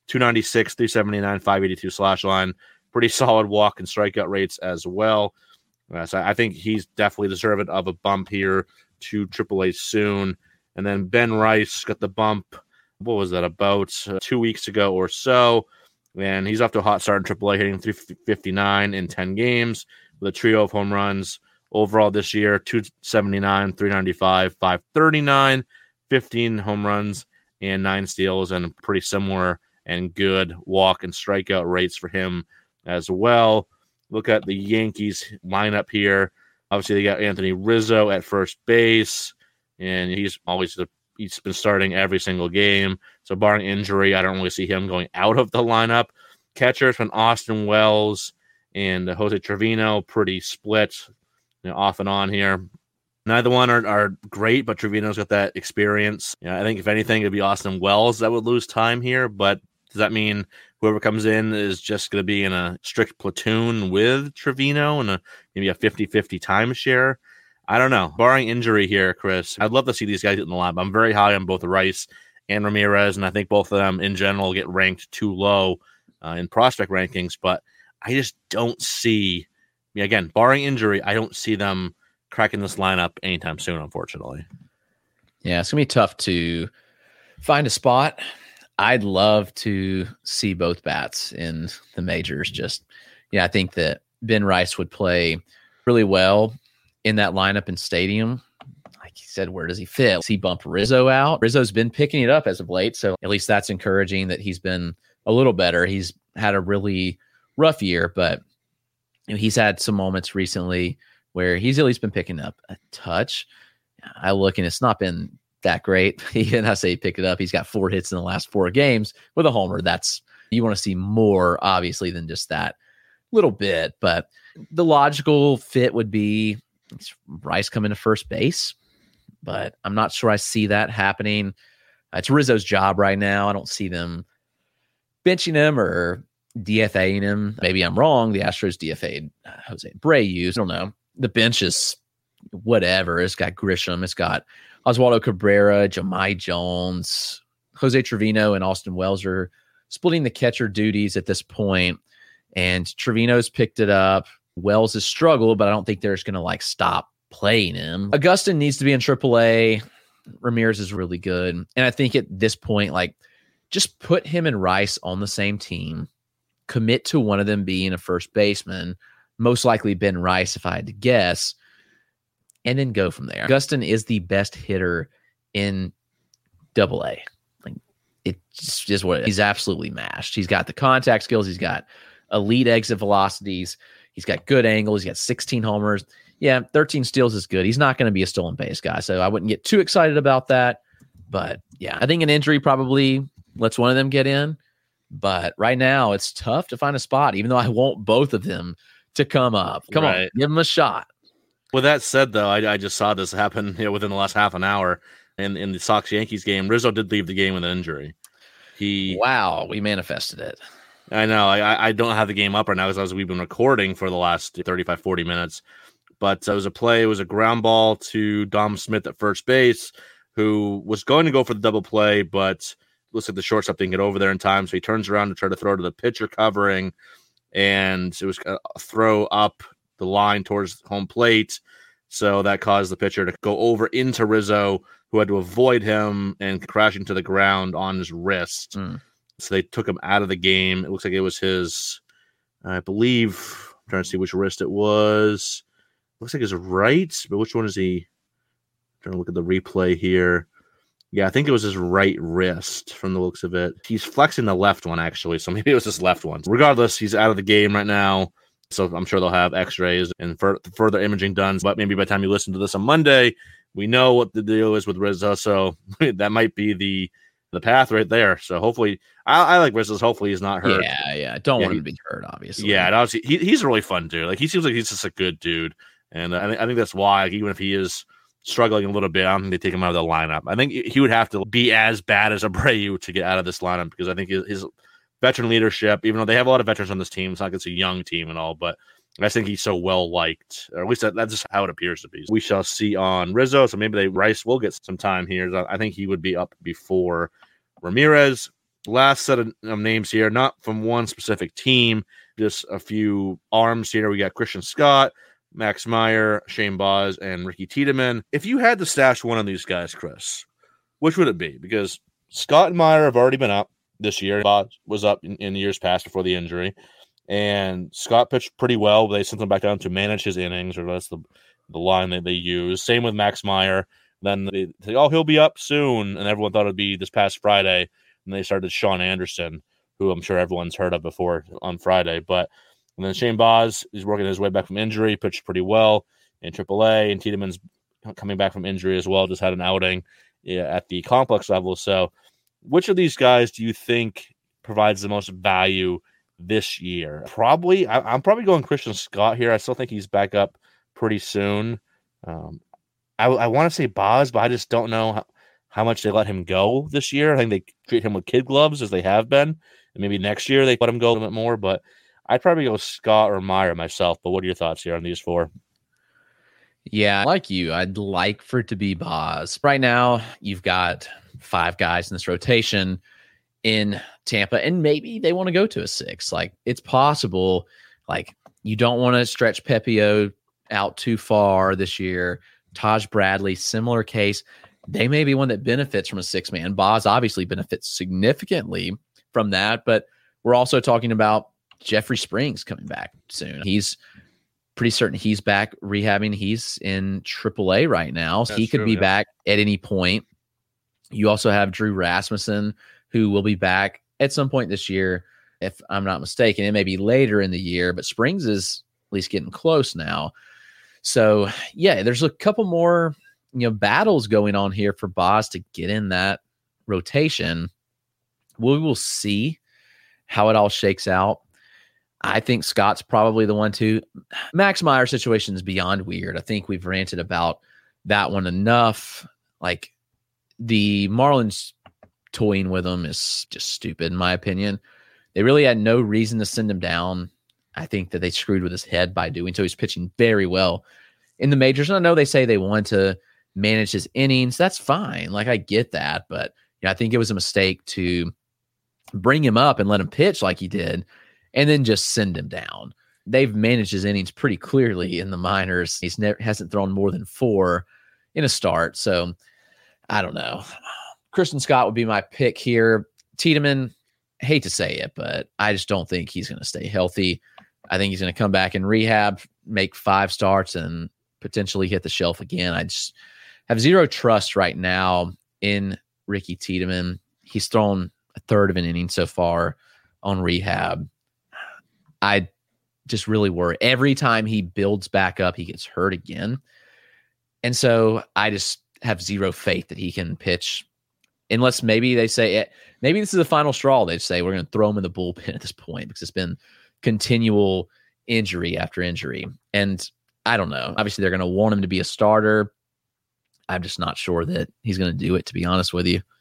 296, 379, 582 slash line. Pretty solid walk and strikeout rates as well. So I think he's definitely deserving of a bump here to AAA soon. And then Ben Rice got the bump, what was that, about 2 weeks ago or so. And he's off to a hot start in AAA, hitting 359 in 10 games with a trio of home runs. Overall this year, 279, 395, 539, 15 home runs, and 9 steals, and pretty similar and good walk and strikeout rates for him as well. Look at the Yankees lineup here. Obviously, they got Anthony Rizzo at first base, and he's been starting every single game. So barring injury, I don't really see him going out of the lineup. Catchers from Austin Wells and Jose Trevino, pretty split, off and on here. Neither one are great, but Trevino's got that experience. I think if anything, it'd be Austin Wells that would lose time here. But does that mean whoever comes in is just going to be in a strict platoon with Trevino and maybe a 50-50 timeshare. I don't know. Barring injury here, Chris, I'd love to see these guys get in the lineup. I'm very high on both Rice and Ramirez, and I think both of them in general get ranked too low in prospect rankings, but I just don't see, again, barring injury, I don't see them cracking this lineup anytime soon, unfortunately. Yeah, it's going to be tough to find a spot. I'd love to see both bats in the majors. I think that Ben Rice would play really well in that lineup and stadium. Like you said, where does he fit? Does he bump Rizzo out? Rizzo's been picking it up as of late, so at least that's encouraging that he's been a little better. He's had a really rough year, but he's had some moments recently where he's at least been picking up a touch. I look and it's not been that great. And I say pick it up. He's got 4 hits in the last 4 games with a homer. You want to see more, obviously, than just that little bit. But the logical fit would be Rice coming to first base. But I'm not sure I see that happening. It's Rizzo's job right now. I don't see them benching him or DFAing him. Maybe I'm wrong. The Astros DFA'd Jose Abreu. I don't know. The bench is whatever. It's got Grisham. It's got Oswaldo Cabrera, Jahmai Jones, Jose Trevino, and Austin Wells are splitting the catcher duties at this point. And Trevino's picked it up. Wells has struggled, but I don't think they're just going to stop playing him. Augustin needs to be in AAA. Ramirez is really good. And I think at this point, just put him and Rice on the same team. Commit to one of them being a first baseman, most likely Ben Rice, if I had to guess, and then go from there. Augustin is the best hitter in AA. It just is what it is. He's absolutely mashed. He's got the contact skills. He's got elite exit velocities. He's got good angles. He's got 16 homers. Yeah, 13 steals is good. He's not going to be a stolen base guy, so I wouldn't get too excited about that. But yeah, I think an injury probably lets one of them get in. But right now, it's tough to find a spot, even though I want both of them to come up. Come on, give them a shot. With that said, though, I just saw this happen within the last half an hour in the Sox-Yankees game. Rizzo did leave the game with an injury. Wow, we manifested it. I know. I don't have the game up right now because we've been recording for the last 35, 40 minutes. But it was a play. It was a ground ball to Dom Smith at first base, who was going to go for the double play, but looks like the shortstop didn't get over there in time. So he turns around to try to throw to the pitcher covering, and it was a throw up the line towards home plate. So that caused the pitcher to go over into Rizzo, who had to avoid him and crashing to the ground on his wrist. So they took him out of the game. It looks like it was his, I believe, I'm trying to see which wrist it was. Looks like his right, but which one is he? I'm trying to look at the replay here. Yeah, I think it was his right wrist from the looks of it. He's flexing the left one, actually, so maybe it was his left one. Regardless, he's out of the game right now, so I'm sure they'll have x-rays and further imaging done. But maybe by the time you listen to this on Monday, we know what the deal is with Rizzo, so that might be the path right there. So hopefully, I like Rizzo. Hopefully he's not hurt. Yeah. Don't want him to be hurt, obviously. Yeah, and obviously he's a really fun dude. He seems like he's just a good dude. And I think that's why, even if he is struggling a little bit, I don't think they take him out of the lineup. I think he would have to be as bad as Abreu to get out of this lineup, because I think his veteran leadership, even though they have a lot of veterans on this team, it's not like it's a young team and all, but I think he's so well liked, or at least that's just how it appears to be. We shall see on Rizzo. So maybe Rice will get some time here. I think he would be up before Ramirez. Last set of names here, not from one specific team, just a few arms here. We got Christian Scott, Max Meyer, Shane Baz, and Ricky Tiedemann. If you had to stash one of these guys, Chris, which would it be? Because Scott and Meyer have already been up this year. Baz was up in years past before the injury. And Scott pitched pretty well. They sent him back down to manage his innings, or that's the line that they use. Same with Max Meyer. Then they say, he'll be up soon. And everyone thought it'd be this past Friday. And they started Sean Anderson, who I'm sure everyone's heard of before on Friday. And then Shane Baz is working his way back from injury, pitched pretty well in AAA, and Tiedemann's coming back from injury as well, just had an outing at the complex level. So which of these guys do you think provides the most value this year? I'm probably going Christian Scott here. I still think he's back up pretty soon. I want to say Baz, but I just don't know how much they let him go this year. I think they treat him with kid gloves, as they have been. And maybe next year they let him go a little bit more, but I'd probably go Scott or Meyer myself. But what are your thoughts here on these four? Yeah, like you, I'd like for it to be Boz. Right now, you've got 5 guys in this rotation in Tampa, and maybe they want to go to a 6. Like, it's possible. Like, you don't want to stretch Pepio out too far this year. Taj Bradley, similar case. They may be one that benefits from a 6-man. Boz obviously benefits significantly from that, but we're also talking about Jeffrey Springs coming back soon. He's pretty certain he's back rehabbing. He's in AAA right now. So he could be back at any point. You also have Drew Rasmussen, who will be back at some point this year, if I'm not mistaken. It may be later in the year, but Springs is at least getting close now. So, yeah, there's a couple more, battles going on here for Boz to get in that rotation. We will see how it all shakes out. I think Scott's probably the one too. Max Meyer situation is beyond weird. I think we've ranted about that one enough. Like, the Marlins toying with him is just stupid, in my opinion. They really had no reason to send him down. I think that they screwed with his head by doing so. He's pitching very well in the majors. And I know they say they want to manage his innings. That's fine. Like, I get that. But I think it was a mistake to bring him up and let him pitch like he did and then just send him down. They've managed his innings pretty clearly in the minors. He's hasn't thrown more than 4 in a start. So I don't know. Christian Scott would be my pick here. Tiedemann, hate to say it, but I just don't think he's going to stay healthy. I think he's going to come back in rehab, make 5 starts, and potentially hit the shelf again. I just have zero trust right now in Ricky Tiedemann. He's thrown a third of an inning so far on rehab. I just really worry. Every time he builds back up, he gets hurt again. And so I just have zero faith that he can pitch, unless maybe they say, maybe this is the final straw. They say we're going to throw him in the bullpen at this point because it's been continual injury after injury. And I don't know. Obviously, they're going to want him to be a starter. I'm just not sure that he's going to do it, to be honest with you.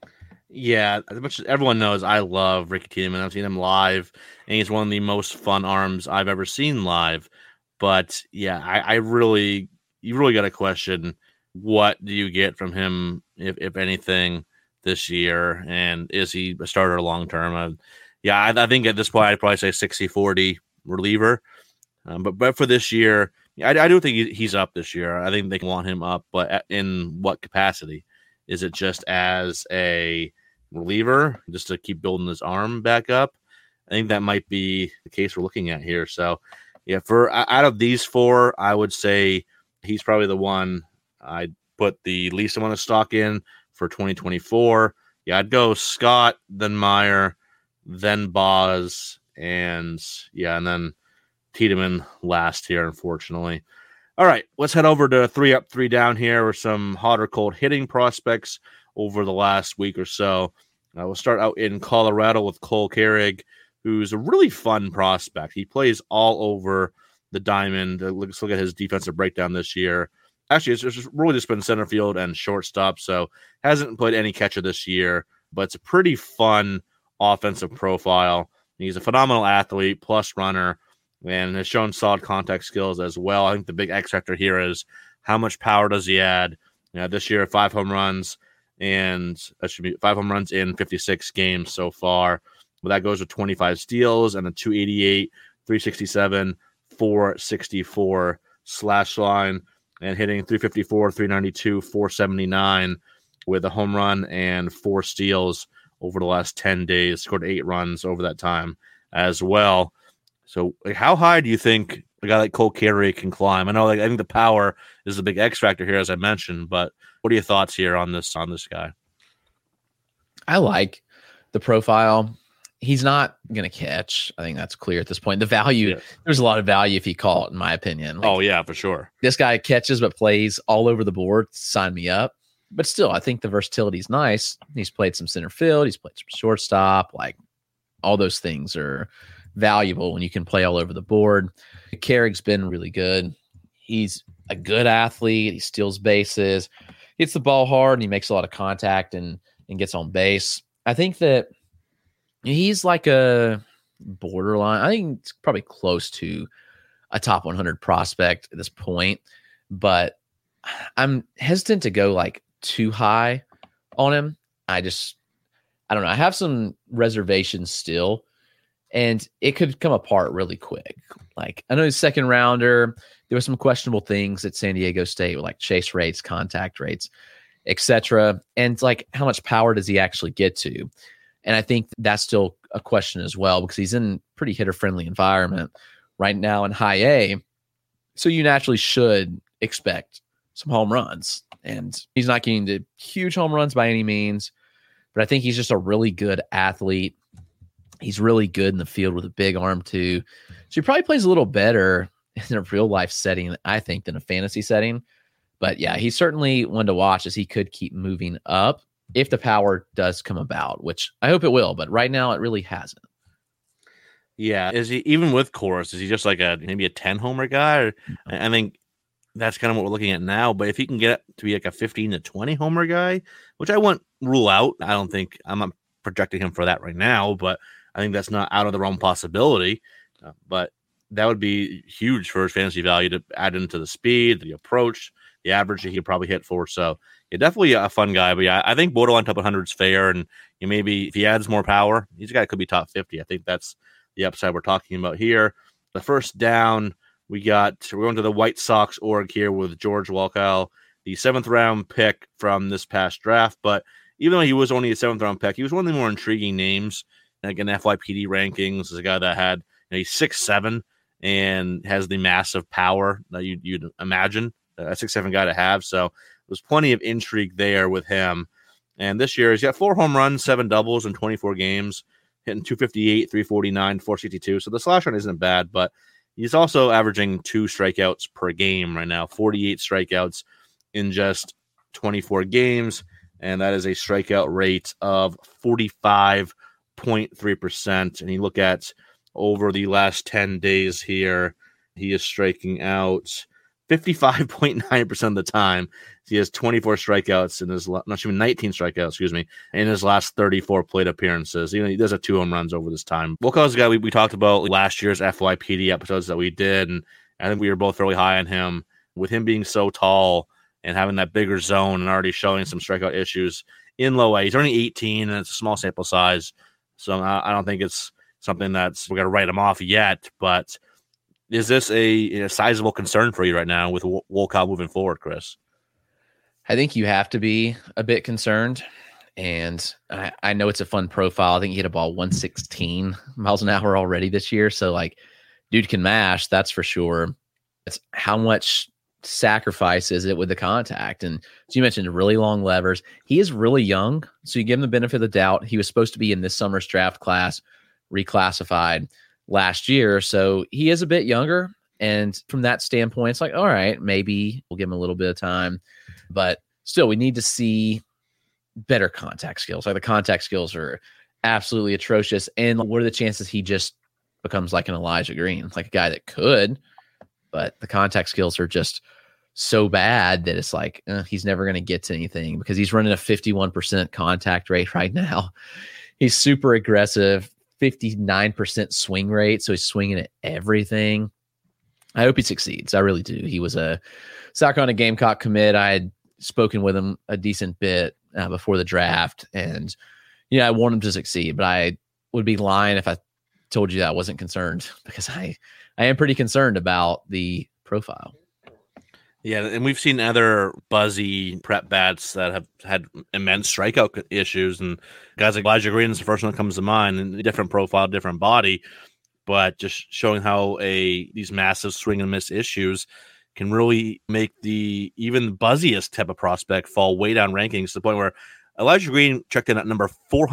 Yeah, as much as everyone knows, I love Ricky Tiedemann. I've seen him live, and he's one of the most fun arms I've ever seen live. But yeah, you really got to question, what do you get from him, if anything, this year, and is he a starter long term? I think at this point I'd probably say 60-40 reliever. But for this year, I do think he's up this year. I think they want him up, but in what capacity? Is it just as a reliever, just to keep building his arm back up? I think that might be the case we're looking at here. So, yeah, for out of these 4, I would say he's probably the one I'd put the least amount of stock in for 2024. Yeah, I'd go Scott, then Meyer, then Boz, and then Tiedemann last here, unfortunately. All right, let's head over to 3 up, 3 down here with some hot or cold hitting prospects over the last week or so. We'll start out in Colorado with Cole Carrig, who's a really fun prospect. He plays all over the diamond. Let's look at his defensive breakdown this year. Actually, it's just really just been center field and shortstop, so hasn't played any catcher this year, but it's a pretty fun offensive profile. He's a phenomenal athlete, plus runner, and has shown solid contact skills as well. I think the big X factor here is how much power does he add? This year, 5 home runs, and that should be 5 home runs in 56 games so far. But that goes with 25 steals and a 288, 367, 464 slash line, and hitting 354, 392, 479 with a home run and 4 steals over the last 10 days. Scored 8 runs over that time as well. So, how high do you think a guy like Cole Carrig can climb? I think the power is the big X factor here, as I mentioned. But what are your thoughts here on this guy? I like the profile. He's not going to catch. I think that's clear at this point. The value, There's a lot of value if he caught, in my opinion. Oh yeah, for sure. This guy catches but plays all over the board. Sign me up. But still, I think the versatility is nice. He's played some center field. He's played some shortstop. Like, all those things are valuable when you can play all over the board. Carrick's been really good. He's a good athlete. He steals bases, hits the ball hard, and he makes a lot of contact and gets on base. I think that He's like a borderline. I think it's probably close to a top 100 prospect at this point, but I'm hesitant to go like too high on him. I don't know. I have some reservations still, and it could come apart really quick. Like, I know he's second rounder. There were some questionable things at San Diego State with like chase rates, contact rates, etc. And like, how much power does he actually get to? And I think that's still a question as well, because he's in pretty hitter-friendly environment right now in high A. So you naturally should expect some home runs. And he's not getting to huge home runs by any means, but I think he's just a really good athlete. He's really good in the field with a big arm too. So he probably plays a little better in a real life setting, I think, than a fantasy setting. But yeah, he's certainly one to watch, as he could keep moving up if the power does come about, which I hope it will. But right now it really hasn't. Yeah. Is he, even with Coors, is he just like maybe a 10 homer guy? Or, I think that's kind of what we're looking at now. But if he can get to be like a 15 to 20 homer guy, which I wouldn't rule out, I'm not projecting him for that right now, but I think that's not out of the realm possibility. But that would be huge for his fantasy value to add into the speed, the approach, the average that he'd probably hit for. So yeah, definitely a fun guy. But yeah, I think borderline top 100 is fair. And maybe if he adds more power, he's a guy that could be top 50. I think that's the upside we're talking about here. The first down, we're going to the White Sox org here with George Walkow, the 7th round pick from this past draft. But even though he was only a 7th round pick, he was one of the more intriguing names. Like in FYPD rankings, is a guy that had he's 6'7" and has the massive power that you'd imagine a 6'7" guy to have. So there's plenty of intrigue there with him. And this year he's got 4 home runs, 7 doubles in 24 games, hitting 258, 349, 462. So the slash rate isn't bad, but he's also averaging 2 strikeouts per game right now, 48 strikeouts in just 24 games. And that is a strikeout rate of 45.3%. And you look at over the last 10 days here, he is striking out 55.9% of the time. He has 24 strikeouts in his 19 strikeouts, in his last 34 plate appearances. He does have 2 home runs over this time. Walkow's a guy we talked about last year's FYPD episodes that we did, and I think we were both fairly high on him. With him being so tall and having that bigger zone and already showing some strikeout issues in low A. He's only 18 and it's a small sample size, so I don't think it's something we're going to write him off yet. But is this a sizable concern for you right now with Walkow moving forward, Chris? I think you have to be a bit concerned. And I know it's a fun profile. I think he hit a ball 116 miles an hour already this year. So, like, dude can mash, that's for sure. It's how much sacrifice is it with the contact? And as you mentioned, really long levers. He is really young, so you give him the benefit of the doubt. He was supposed to be in this summer's draft class, reclassified last year. So he is a bit younger. And from that standpoint, it's like, all right, maybe we'll give him a little bit of time. But still, we need to see better contact skills. Like, the contact skills are absolutely atrocious. And what are the chances he just becomes like an Elijah Green, like a guy that could, but the contact skills are just so bad that it's like he's never going to get to anything, because he's running a 51% contact rate right now. He's super aggressive, 59% swing rate. So he's swinging at everything. I hope he succeeds. I really do. He was a South Carolina Gamecock commit. I had spoken with him a decent bit before the draft, and I want him to succeed, but I would be lying if I told you that I wasn't concerned, because I am pretty concerned about the profile. Yeah, and we've seen other buzzy prep bats that have had immense strikeout issues, and guys like Elijah Green is the first one that comes to mind, and different profile, different body, but just showing how these massive swing and miss issues can really make even the buzziest type of prospect fall way down rankings, to the point where Elijah Green checked in at number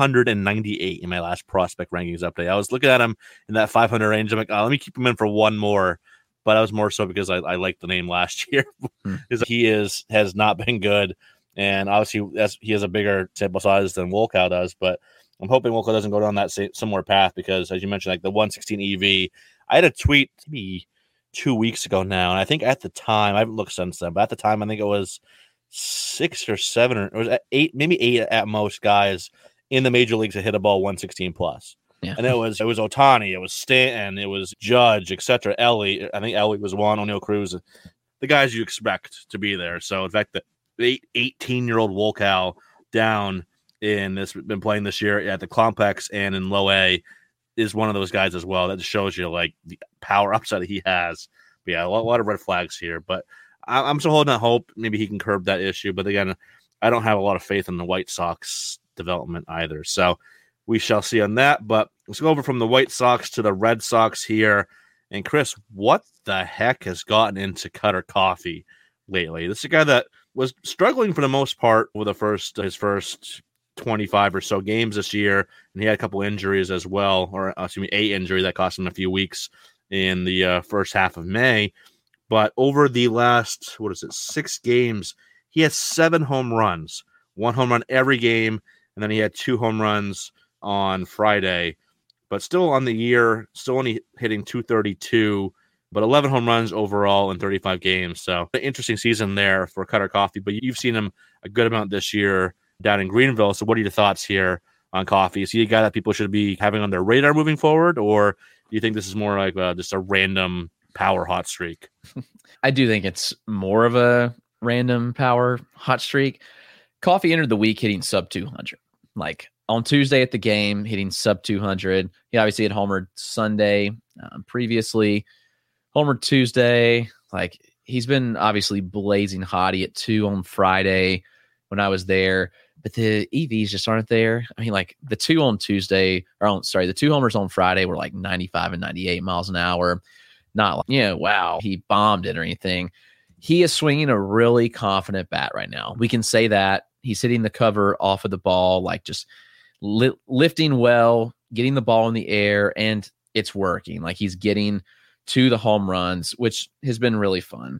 498 in my last prospect rankings update. I was looking at him in that 500 range. I'm like, let me keep him in for one more. But I was more so because I liked the name last year. He has not been good. And obviously he has a bigger sample size than Walkow does. But I'm hoping Walkow doesn't go down that similar path, because, as you mentioned, like the 116 EV, I had a tweet maybe 2 weeks ago now. And I think at the time, I haven't looked since then, but at the time, I think it was 6 or 7 or it was 8, maybe 8 at most guys in the major leagues that hit a ball 116 plus. Yeah. And it was Ohtani, it was Stanton, it was Judge, etc. Ellie, I think Ellie was one, O'Neill Cruz, the guys you expect to be there. So in fact, the 18-year-old Wolkow down in this, been playing this year at the Complex and in Low A, is one of those guys as well. That just shows you like the power upside he has. But yeah, a lot of red flags here, but I'm still holding out hope. Maybe he can curb that issue. But again, I don't have a lot of faith in the White Sox development either. So we shall see on that. But let's go over from the White Sox to the Red Sox here. And Chris, what the heck has gotten into Cutter Coffee lately? This is a guy that was struggling for the most part with his first 25 or so games this year, and he had a couple injuries as well, or a injury that cost him a few weeks in the first half of May. But over the last 6 games, he has 7 home runs, 1 home run every game, and then he had 2 home runs on Friday. But still on the year, still only hitting .232, but 11 home runs overall in 35 games. So an interesting season there for Cutter Coffee, but you've seen him a good amount this year down in Greenville. So what are your thoughts here on Coffee? Is he a guy that people should be having on their radar moving forward, or do you think this is more like just a random power hot streak? I do think it's more of a random power hot streak. Coffee entered the week hitting sub 200. Like on Tuesday at the game, hitting sub 200. He obviously had homered Sunday previously. Homered Tuesday. Like he's been obviously blazing hot. He hit 2 on Friday when I was there. But the EVs just aren't there. I mean, like the 2 on Tuesday, the 2 homers on Friday were like 95 and 98 miles an hour. Not like, wow, he bombed it or anything. He is swinging a really confident bat right now. We can say that. He's hitting the cover off of the ball, like just lifting well, getting the ball in the air, and it's working. Like he's getting to the home runs, which has been really fun.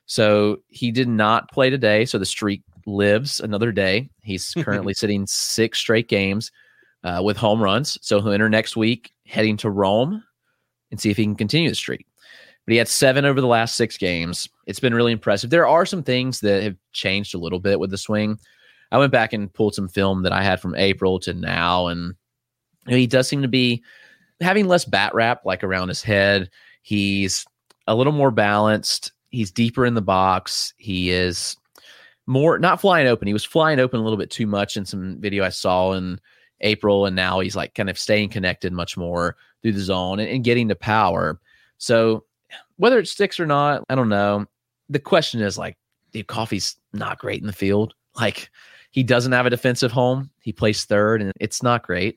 So he did not play today, so the streak lives another day. He's currently sitting 6 straight games with home runs. So he'll enter next week heading to Rome and see if he can continue the streak. But he had 7 over the last 6 games. It's been really impressive. There are some things that have changed a little bit with the swing. I went back and pulled some film that I had from April to now, and he does seem to be having less bat wrap like around his head. He's a little more balanced. He's deeper in the box. He is more not flying open. He was flying open a little bit too much in some video I saw in April, and now he's like kind of staying connected much more through the zone and getting to power. So whether it sticks or not, I don't know. The question is like, dude, Coffee's not great in the field. Like he doesn't have a defensive home. He plays third, and it's not great.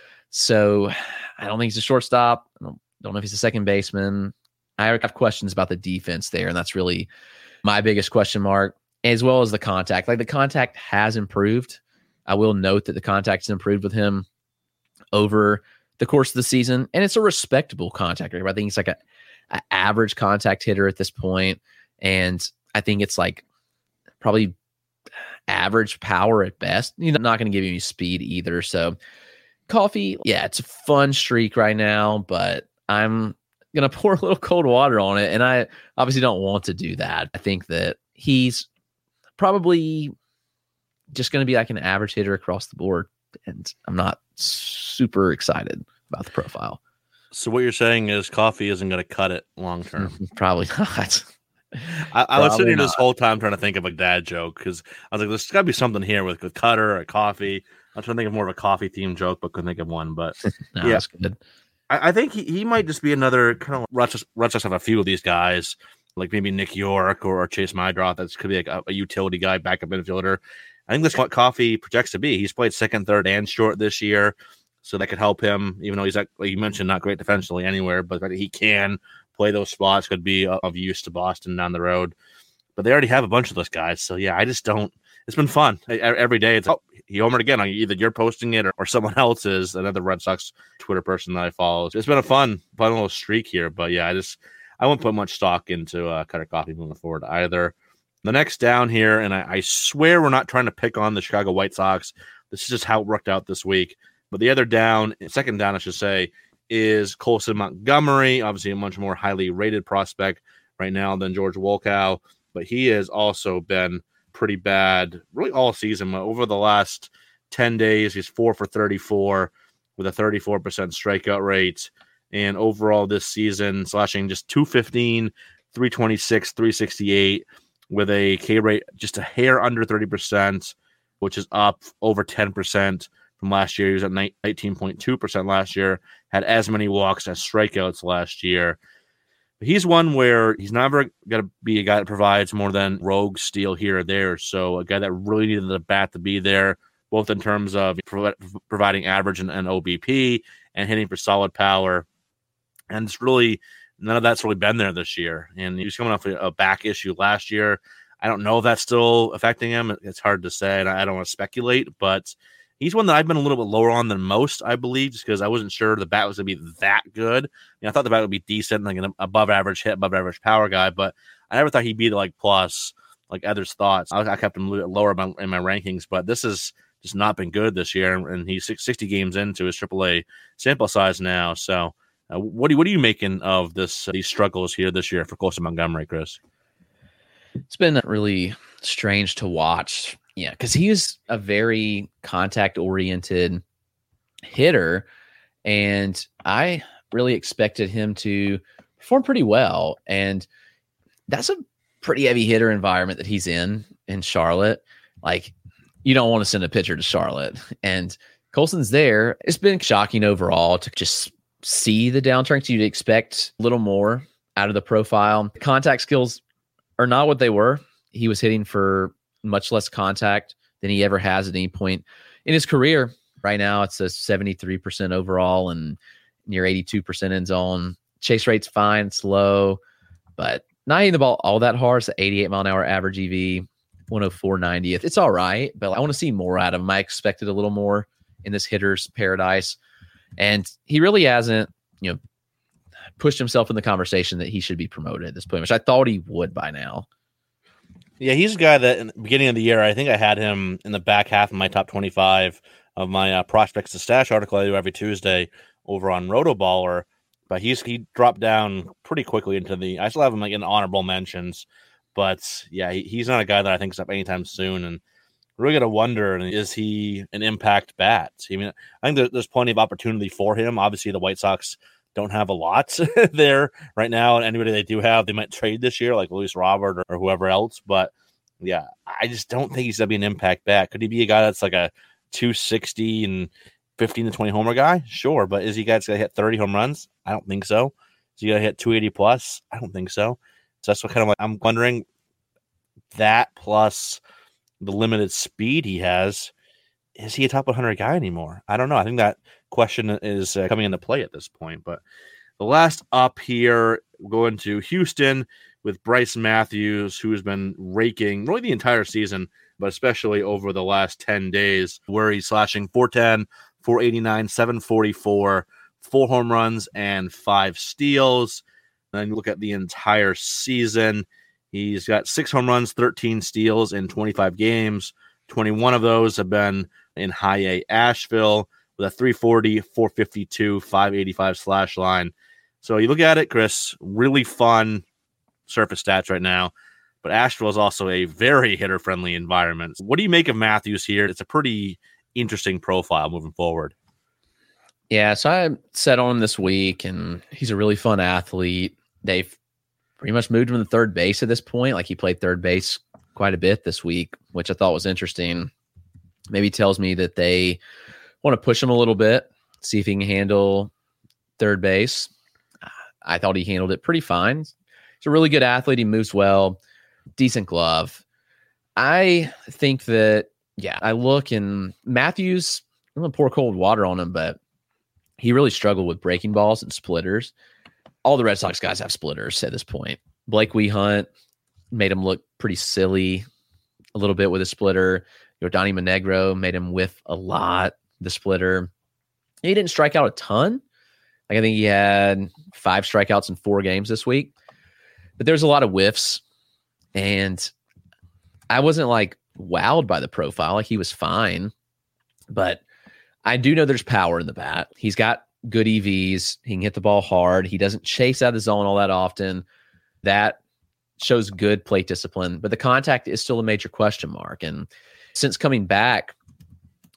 So I don't think he's a shortstop. I don't know if he's a second baseman. I have questions about the defense there, and that's really my biggest question mark, as well as the contact. Like the contact has improved. I will note that the contact has improved with him over the course of the season, and it's a respectable contact rate. I think he's like an average contact hitter at this point, and I think it's like probably average power at best. You're not going to give you any speed either. So Coffee, yeah, it's a fun streak right now, but I'm going to pour a little cold water on it, and I obviously don't want to do that. I think that he's probably just going to be like an average hitter across the board, and I'm not super excited about the profile. So what you're saying is Coffee isn't going to cut it long term? Probably not. I was sitting this whole time trying to think of a dad joke, because I was like, there's got to be something here with Cutter or Coffee. I'm trying to think of more of a Coffee themed joke, but couldn't think of one. But no, yeah, that's good. I think he might just be another kind of Red Sox have a few of these guys, like maybe Nick York or Chase Mydroth. That could be like a utility guy, backup infielder. I think that's what Coffee projects to be. He's played second, third, and short this year, so that could help him, even though he's, like you mentioned, not great defensively anywhere, but he can play those spots, could be of use to Boston down the road. But they already have a bunch of those guys, so yeah, I just don't. It's been fun. Every day it's, he homered again. Either you're posting it or someone else is, another Red Sox Twitter person that I follow. It's been a fun little streak here, but yeah, I won't put much stock into Cutter Coffee moving forward either. The next down here, and I swear we're not trying to pick on the Chicago White Sox. This is just how it worked out this week. But the other down, second down, I should say, is Colson Montgomery. Obviously, a much more highly rated prospect right now than George Wolkow. But he has also been pretty bad really all season. Over the last 10 days, he's 4 for 34 with a 34% strikeout rate. And overall this season, slashing just 215, 326, 368 with a K rate just a hair under 30%, which is up over 10% from last year. He was at 19.2% last year, had as many walks as strikeouts last year. But he's one where he's never going to be a guy that provides more than rogue steal here or there. So a guy that really needed the bat to be there, both in terms of providing average and OBP and hitting for solid power. And it's really, none of that's really been there this year. And he was coming off a back issue last year. I don't know if that's still affecting him. It's hard to say, and I don't want to speculate, but he's one that I've been a little bit lower on than most, I believe, just because I wasn't sure the bat was going to be that good. I thought the bat would be decent, like an above average hit, above average power guy, but I never thought he'd be the like plus, like others thought. I kept him a little bit lower in my rankings, but this has just not been good this year, and he's 60 games into his AAA sample size now. So, what are you making of these struggles here this year for Colson Montgomery, Chris? It's been really strange to watch. Yeah, because he is a very contact-oriented hitter, and I really expected him to perform pretty well. And that's a pretty heavy hitter environment that he's in Charlotte. Like, you don't want to send a pitcher to Charlotte. And Colson's there. It's been shocking overall to just see the downturn. You'd expect a little more out of the profile. Contact skills are not what they were. He was hitting for much less contact than he ever has at any point in his career. Right now, it's a 73% overall and near 82% end zone. Chase rate's fine, it's low, but not hitting the ball all that hard. It's an 88 mile an hour average EV, 104/90th. It's all right, but I want to see more out of him. I expected a little more in this hitter's paradise, and he really hasn't, pushed himself in the conversation that he should be promoted at this point, which I thought he would by now. Yeah, he's a guy that in the beginning of the year, I think I had him in the back half of my top 25 of my prospects to stash article I do every Tuesday over on Rotoballer. But he dropped down pretty quickly into I still have him like in honorable mentions. But yeah, he's not a guy that I think is up anytime soon. And we're really going to wonder, is he an impact bat? I mean, I think there's plenty of opportunity for him. Obviously, the White Sox don't have a lot there right now, and anybody they do have, they might trade this year, like Luis Robert or whoever else. But yeah, I just don't think he's gonna be an impact bat. Could he be a guy that's like a 260 and 15 to 20 homer guy? Sure, but is he a guy that's gonna hit 30 home runs? I don't think so. Is he gonna hit 280 plus? I don't think so. So that's what kind of like I'm wondering. That plus the limited speed he has, is he a top 100 guy anymore? I don't know. I think that question is coming into play at this point. But the last up here, we're going to Houston with Bryce Matthews, who has been raking really the entire season, but especially over the last 10 days, where he's slashing 410, 489, 744, 4 home runs, and 5 steals. And then you look at the entire season, he's got 6 home runs, 13 steals in 25 games. 21 of those have been in high A Asheville with a 340, 452, 585 slash line. So you look at it, Chris, really fun surface stats right now. But Asheville is also a very hitter-friendly environment. What do you make of Matthews here? It's a pretty interesting profile moving forward. Yeah, so I set on him this week, and he's a really fun athlete. They've pretty much moved him to third base at this point. Like, he played third base quite a bit this week, which I thought was interesting. Maybe tells me that they want to push him a little bit, see if he can handle third base. I thought he handled it pretty fine. He's a really good athlete. He moves well, decent glove. I think that, I look, and Matthews, I'm going to pour cold water on him, but he really struggled with breaking balls and splitters. All the Red Sox guys have splitters at this point. Blake Wehunt made him look pretty silly a little bit with a splitter. Donnie Monegro made him whiff a lot, the splitter. He didn't strike out a ton. Like, I think he had 5 strikeouts in 4 games this week. But there's a lot of whiffs. And I wasn't like wowed by the profile. Like, he was fine. But I do know there's power in the bat. He's got good EVs. He can hit the ball hard. He doesn't chase out of the zone all that often. That shows good plate discipline. But the contact is still a major question mark. And since coming back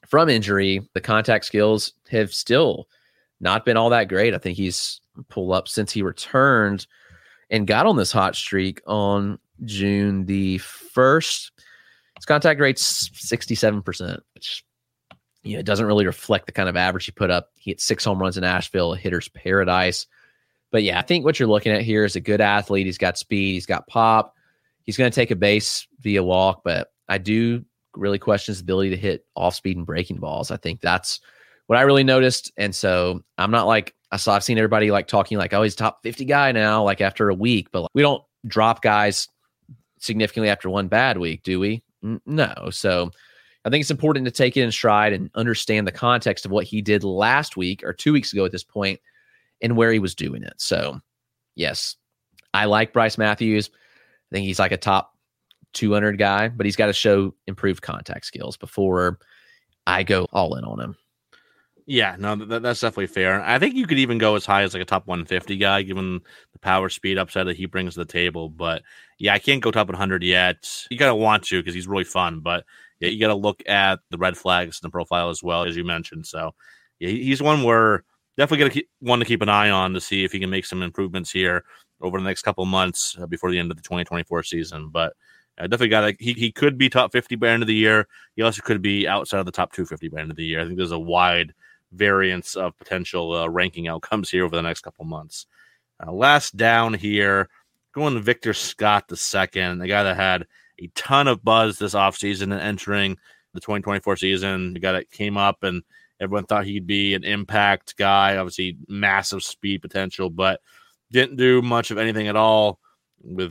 from injury, the contact skills have still not been all that great. I think he's pulled up since he returned and got on this hot streak on June the 1st. His contact rate's 67%, which it doesn't really reflect the kind of average he put up. He hit 6 home runs in Asheville, a hitter's paradise. But yeah, I think what you're looking at here is a good athlete. He's got speed. He's got pop. He's going to take a base via walk, but I do really question his ability to hit off speed and breaking balls. I think that's what I really noticed. And so I'm not like, I've seen everybody like talking like, oh, he's top 50 guy now, like after a week, but we don't drop guys significantly after one bad week, do we? No. So I think it's important to take it in stride and understand the context of what he did last week or 2 weeks ago at this point and where he was doing it. So yes, I like Bryce Matthews. I think he's like a top 200 guy, but he's got to show improved contact skills before I go all in on him. Yeah, no, that's definitely fair. I think you could even go as high as like a top 150 guy, given the power speed upside that he brings to the table. But yeah, I can't go top 100 yet. You got to want to because he's really fun. But yeah, you got to look at the red flags in the profile as well, as you mentioned. So yeah, he's one where definitely going to keep an eye on to see if he can make some improvements here over the next couple of months before the end of the 2024 season. But definitely got he could be top 50 by end of the year. He also could be outside of the top 250 by end of the year. I think there's a wide variance of potential ranking outcomes here over the next couple of months. Last down here, going to Victor Scott II, the guy that had a ton of buzz this offseason and entering the 2024 season. The guy that came up and everyone thought he'd be an impact guy, obviously massive speed potential, but didn't do much of anything at all with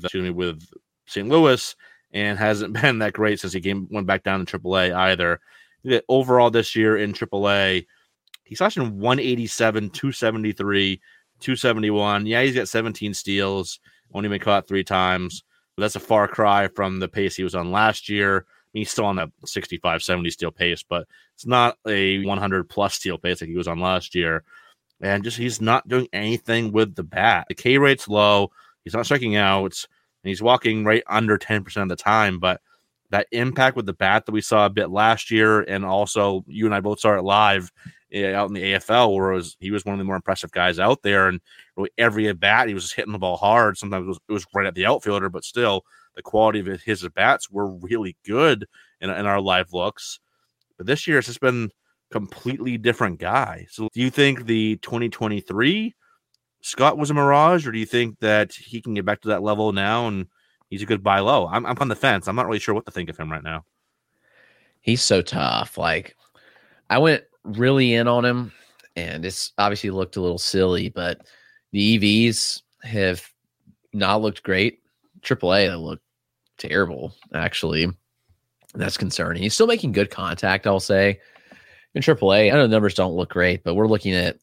St. Louis and hasn't been that great since he went back down to AAA either. Overall this year in AAA, he's slashing 187, 273, 271. Yeah, he's got 17 steals, only been caught 3 times. But that's a far cry from the pace he was on last year. I mean, he's still on that 65, 70 steal pace, but it's not a 100-plus steal pace like he was on last year. And just he's not doing anything with the bat. The K rate's low. He's not striking out. And he's walking right under 10% of the time. But that impact with the bat that we saw a bit last year, and also you and I both saw it live out in the AFL, where he was one of the more impressive guys out there. And really every at bat, he was just hitting the ball hard. Sometimes it was right at the outfielder, but still the quality of his at bats were really good in our live looks. But this year, it's just been completely different guy. So do you think the 2023 Scott was a mirage, or do you think that he can get back to that level now and he's a good buy low? I'm on the fence. I'm not really sure what to think of him right now. He's so tough. Like, I went really in on him, and it's obviously looked a little silly, but the EVs have not looked great. AAA, they look terrible, actually. That's concerning. He's still making good contact, I'll say. In AAA, I know the numbers don't look great, but we're looking at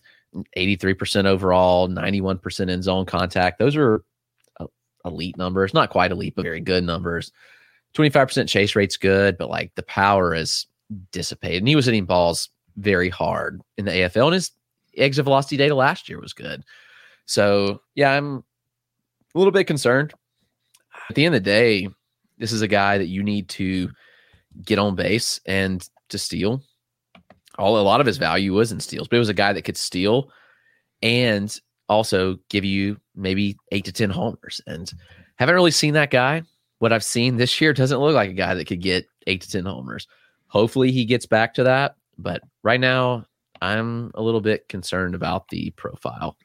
83% overall, 91% in zone contact. Those are elite numbers. Not quite elite, but very good numbers. 25% chase rate's good, but like the power is dissipated. And he was hitting balls very hard in the AFL, and his exit velocity data last year was good. So yeah, I'm a little bit concerned. At the end of the day, this is a guy that you need to get on base and to steal. A lot of his value was in steals, but it was a guy that could steal and also give you maybe 8 to 10 homers. And haven't really seen that guy. What I've seen this year doesn't look like a guy that could get 8 to 10 homers. Hopefully he gets back to that. But right now, I'm a little bit concerned about the profile.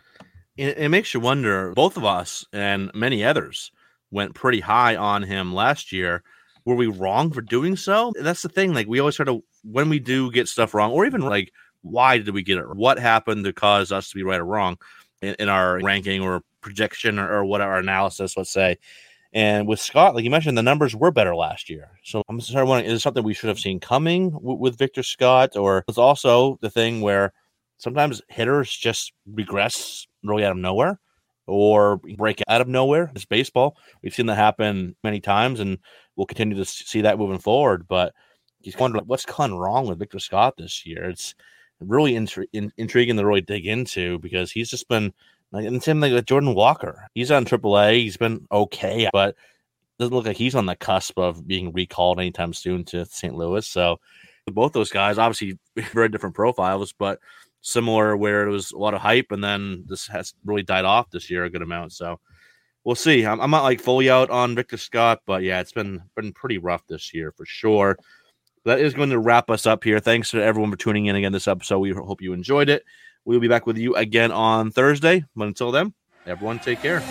It makes you wonder. Both of us and many others went pretty high on him last year. Were we wrong for doing so? That's the thing. Like, we always try to, when we do get stuff wrong, or even like, why did we get it? What happened to cause us to be right or wrong in our ranking or projection or what our analysis, let's say. And with Scott, like you mentioned, the numbers were better last year. So I'm starting wondering, is it something we should have seen coming with Victor Scott? Or it's also the thing where sometimes hitters just regress really out of nowhere or break out of nowhere. It's baseball. We've seen that happen many times, and we'll continue to see that moving forward. But he's wondering what's gone wrong with Victor Scott this year. It's really intriguing to really dig into, because he's just been like, and same thing with Jordan Walker. He's on AAA. He's been okay, but doesn't look like he's on the cusp of being recalled anytime soon to St. Louis. So with both those guys. Obviously, very different profiles, but similar where it was a lot of hype, and then this has really died off this year a good amount. So we'll see. I'm not like fully out on Victor Scott, but yeah, it's been pretty rough this year for sure. That is going to wrap us up here. Thanks to everyone for tuning in again this episode. We hope you enjoyed it. We'll be back with you again on Thursday. But until then, everyone take care.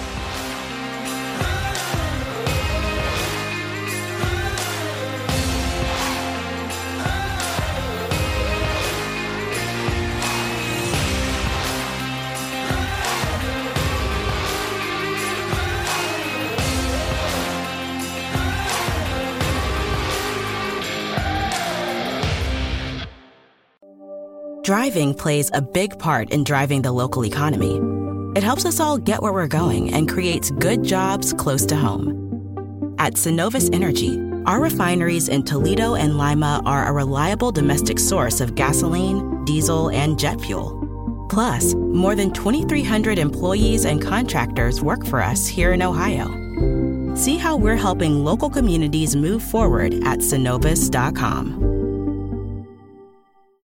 Driving plays a big part in driving the local economy. It helps us all get where we're going and creates good jobs close to home. At Synovus Energy, our refineries in Toledo and Lima are a reliable domestic source of gasoline, diesel, and jet fuel. Plus, more than 2,300 employees and contractors work for us here in Ohio. See how we're helping local communities move forward at Synovus.com.